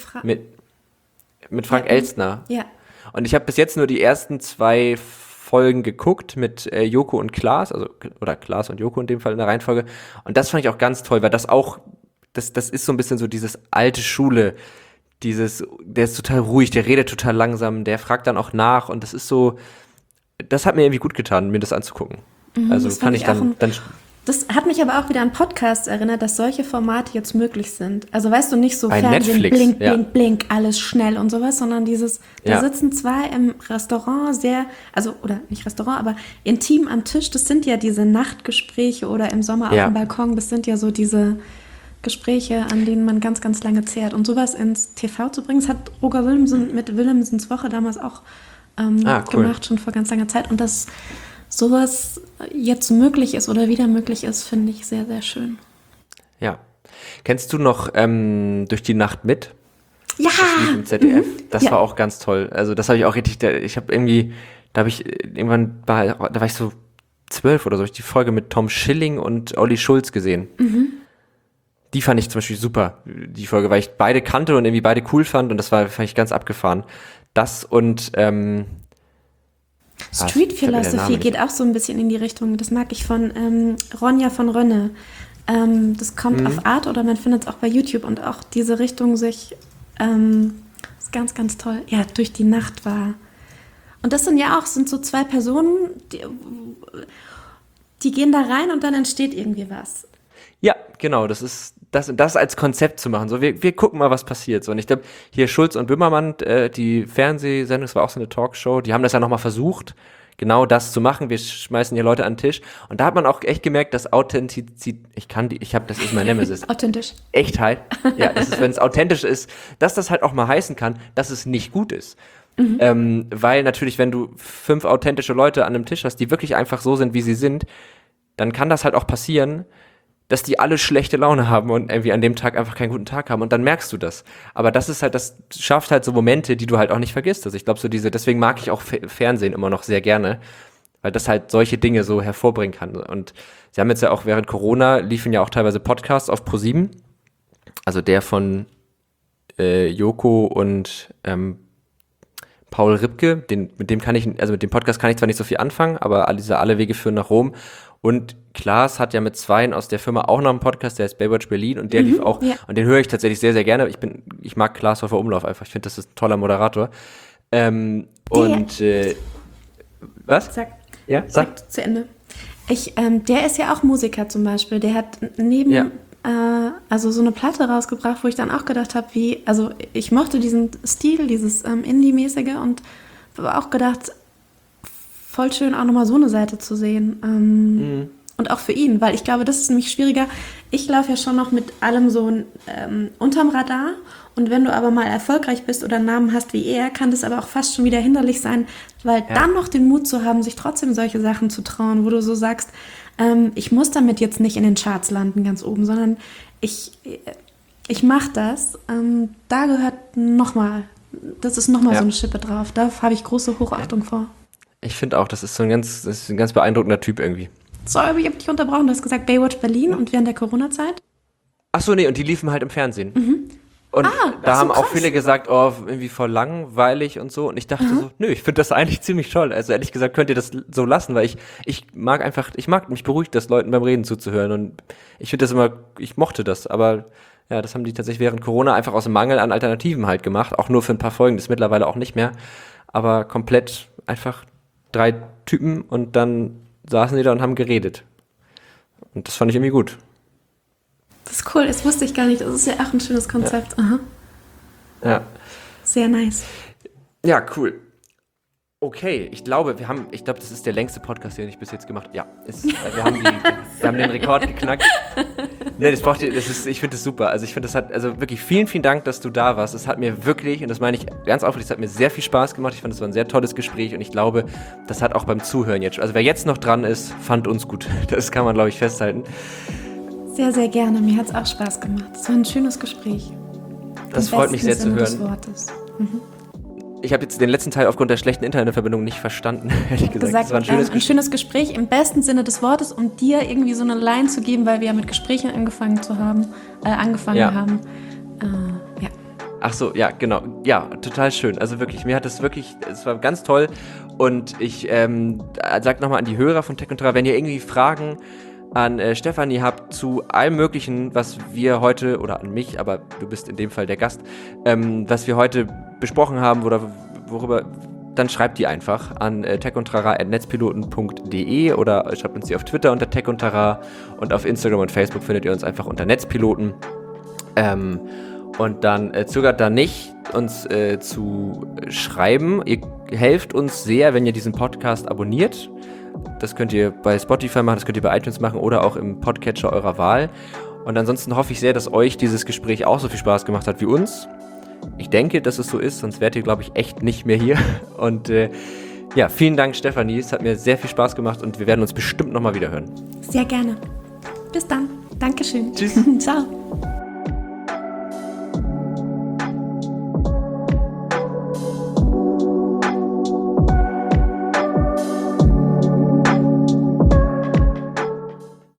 mit Frank Elstner. Ja. Und ich habe bis jetzt nur die ersten 2 Folgen geguckt mit Joko und Klaas, oder Klaas und Joko in dem Fall in der Reihenfolge. Und das fand ich auch ganz toll, weil das ist so ein bisschen so dieses alte Schule, der ist total ruhig, der redet total langsam, der fragt dann auch nach und das ist so, das hat mir irgendwie gut getan, mir das anzugucken. Also das fand ich dann das hat mich aber auch wieder an Podcasts erinnert, dass solche Formate jetzt möglich sind. Also weißt du, nicht so bei Fernsehen, Netflix, blink, blink, blink, alles schnell und sowas, sondern da sitzen 2 im Restaurant oder nicht Restaurant, aber intim am Tisch. Das sind ja diese Nachtgespräche oder im Sommer auf dem Balkon. Das sind ja so diese Gespräche, an denen man ganz, ganz lange zehrt. Und sowas ins TV zu bringen, das hat Roger Willemsen mit Willemsens Woche damals auch gemacht, schon vor ganz langer Zeit. Und dass sowas jetzt möglich ist oder wieder möglich ist, finde ich sehr, sehr schön. Ja. Kennst du noch Durch die Nacht mit? Ja! Das lief im ZDF. Das war auch ganz toll. Also das habe ich auch richtig, da war ich so 12 oder so, habe ich die Folge mit Tom Schilling und Olli Schulz gesehen. Die fand ich zum Beispiel super, die Folge, weil ich beide kannte und irgendwie beide cool fand und fand ich ganz abgefahren. Das und Street Philosophy geht auch so ein bisschen in die Richtung. Das mag ich von Ronja von Rönne. Das kommt auf Art oder man findet es auch bei YouTube und auch diese Richtung ist ganz, ganz toll. Ja, Durch die Nacht war. Und das sind so 2 Personen, die gehen da rein und dann entsteht irgendwie was. Ja, genau, das als Konzept zu machen. So, wir gucken mal, was passiert. So, und ich glaube, hier Schulz und Böhmermann, die Fernsehsendung, das war auch so eine Talkshow, die haben das ja nochmal versucht, genau das zu machen. Wir schmeißen hier Leute an den Tisch. Und da hat man auch echt gemerkt, dass Authentizität, das ist mein Nemesis. Authentisch. Echtheit. Ja, wenn es authentisch ist, dass das halt auch mal heißen kann, dass es nicht gut ist. Weil natürlich, wenn du 5 authentische Leute an einem Tisch hast, die wirklich einfach so sind, wie sie sind, dann kann das halt auch passieren, dass die alle schlechte Laune haben und irgendwie an dem Tag einfach keinen guten Tag haben und dann merkst du das. Aber das schafft halt so Momente, die du halt auch nicht vergisst. Also ich glaube deswegen mag ich auch Fernsehen immer noch sehr gerne, weil das halt solche Dinge so hervorbringen kann. Und sie haben jetzt ja auch während Corona liefen ja auch teilweise Podcasts auf ProSieben, also der von Joko und Paul Ripke, mit dem Podcast kann ich zwar nicht so viel anfangen, aber alle Wege führen nach Rom. Und Klaas hat ja mit zweien aus der Firma auch noch einen Podcast, der heißt Baywatch Berlin und der lief auch, und den höre ich tatsächlich sehr, sehr gerne. Ich mag Klaas Häufer Umlauf einfach, ich finde, das ist ein toller Moderator. Was? Sag zu Ende. Der ist ja auch Musiker zum Beispiel, der hat neben also so eine Platte rausgebracht, wo ich dann auch gedacht habe, ich mochte diesen Stil, dieses Indie-mäßige und habe auch gedacht, voll schön auch nochmal so eine Seite zu sehen. Und auch für ihn, weil ich glaube, das ist nämlich schwieriger. Ich laufe ja schon noch mit allem so unterm Radar und wenn du aber mal erfolgreich bist oder einen Namen hast wie er, kann das aber auch fast schon wieder hinderlich sein, weil dann noch den Mut zu haben, sich trotzdem solche Sachen zu trauen, wo du so sagst, ich muss damit jetzt nicht in den Charts landen ganz oben, sondern ich mache das. Da gehört das ist nochmal so eine Schippe drauf. Da habe ich große Hochachtung vor. Ich finde auch, das ist ein ganz beeindruckender Typ irgendwie. Sorry, ich habe dich unterbrochen. Du hast gesagt Baywatch Berlin und während der Corona-Zeit? Ach so, nee, und die liefen halt im Fernsehen. Und da haben auch viele gesagt, oh, irgendwie voll langweilig und so. Und ich dachte so, nö, ich finde das eigentlich ziemlich toll. Also ehrlich gesagt könnt ihr das so lassen, weil mich beruhigt das, Leuten beim Reden zuzuhören. Und ich finde das ich mochte das. Aber ja, das haben die tatsächlich während Corona einfach aus dem Mangel an Alternativen halt gemacht. Auch nur für ein paar Folgen, das mittlerweile auch nicht mehr. Aber komplett einfach 3 Typen und dann saßen die da und haben geredet. Und das fand ich irgendwie gut. Das ist cool, das wusste ich gar nicht. Das ist ja auch ein schönes Konzept. Ja. Aha. Ja. Sehr nice. Ja, cool. Okay, ich glaube, das ist der längste Podcast, den ich bis jetzt gemacht habe. Ja, wir haben den Rekord geknackt. Nee, ich finde das super. Also ich finde, wirklich vielen, vielen Dank, dass du da warst. Es hat mir wirklich, und das meine ich ganz aufrichtig, es hat mir sehr viel Spaß gemacht. Ich fand, es war ein sehr tolles Gespräch und ich glaube, das hat auch beim Zuhören jetzt, also wer jetzt noch dran ist, fand uns gut. Das kann man, glaube ich, festhalten. Sehr, sehr gerne. Mir hat es auch Spaß gemacht. Es war ein schönes Gespräch. Das freut mich sehr zu hören. Des Wortes. Ich habe jetzt den letzten Teil aufgrund der schlechten Internetverbindung nicht verstanden, ehrlich gesagt. Es war ein schönes Gespräch im besten Sinne des Wortes, um dir irgendwie so eine Line zu geben, weil wir ja mit Gesprächen angefangen haben. Ja. Ach so, ja, genau. Ja, total schön. Also wirklich, es war ganz toll. Und ich sag nochmal an die Hörer von Tech und Trara, wenn ihr irgendwie Fragen an Stefanie habt zu allem Möglichen, was wir heute, oder an mich, aber du bist in dem Fall der Gast, was wir heute besprochen haben oder worüber, dann schreibt die einfach an techundtrara@netzpiloten.de oder schreibt uns die auf Twitter unter techundtrara und auf Instagram und Facebook findet ihr uns einfach unter Netzpiloten. Und dann zögert da nicht, uns zu schreiben. Ihr helft uns sehr, wenn ihr diesen Podcast abonniert. Das könnt ihr bei Spotify machen, das könnt ihr bei iTunes machen oder auch im Podcatcher eurer Wahl. Und ansonsten hoffe ich sehr, dass euch dieses Gespräch auch so viel Spaß gemacht hat wie uns. Ich denke, dass es so ist, sonst wärt ihr, glaube ich, echt nicht mehr hier. Und vielen Dank, Stefanie. Es hat mir sehr viel Spaß gemacht und wir werden uns bestimmt nochmal wieder hören. Sehr gerne. Bis dann. Dankeschön. Tschüss. Ciao.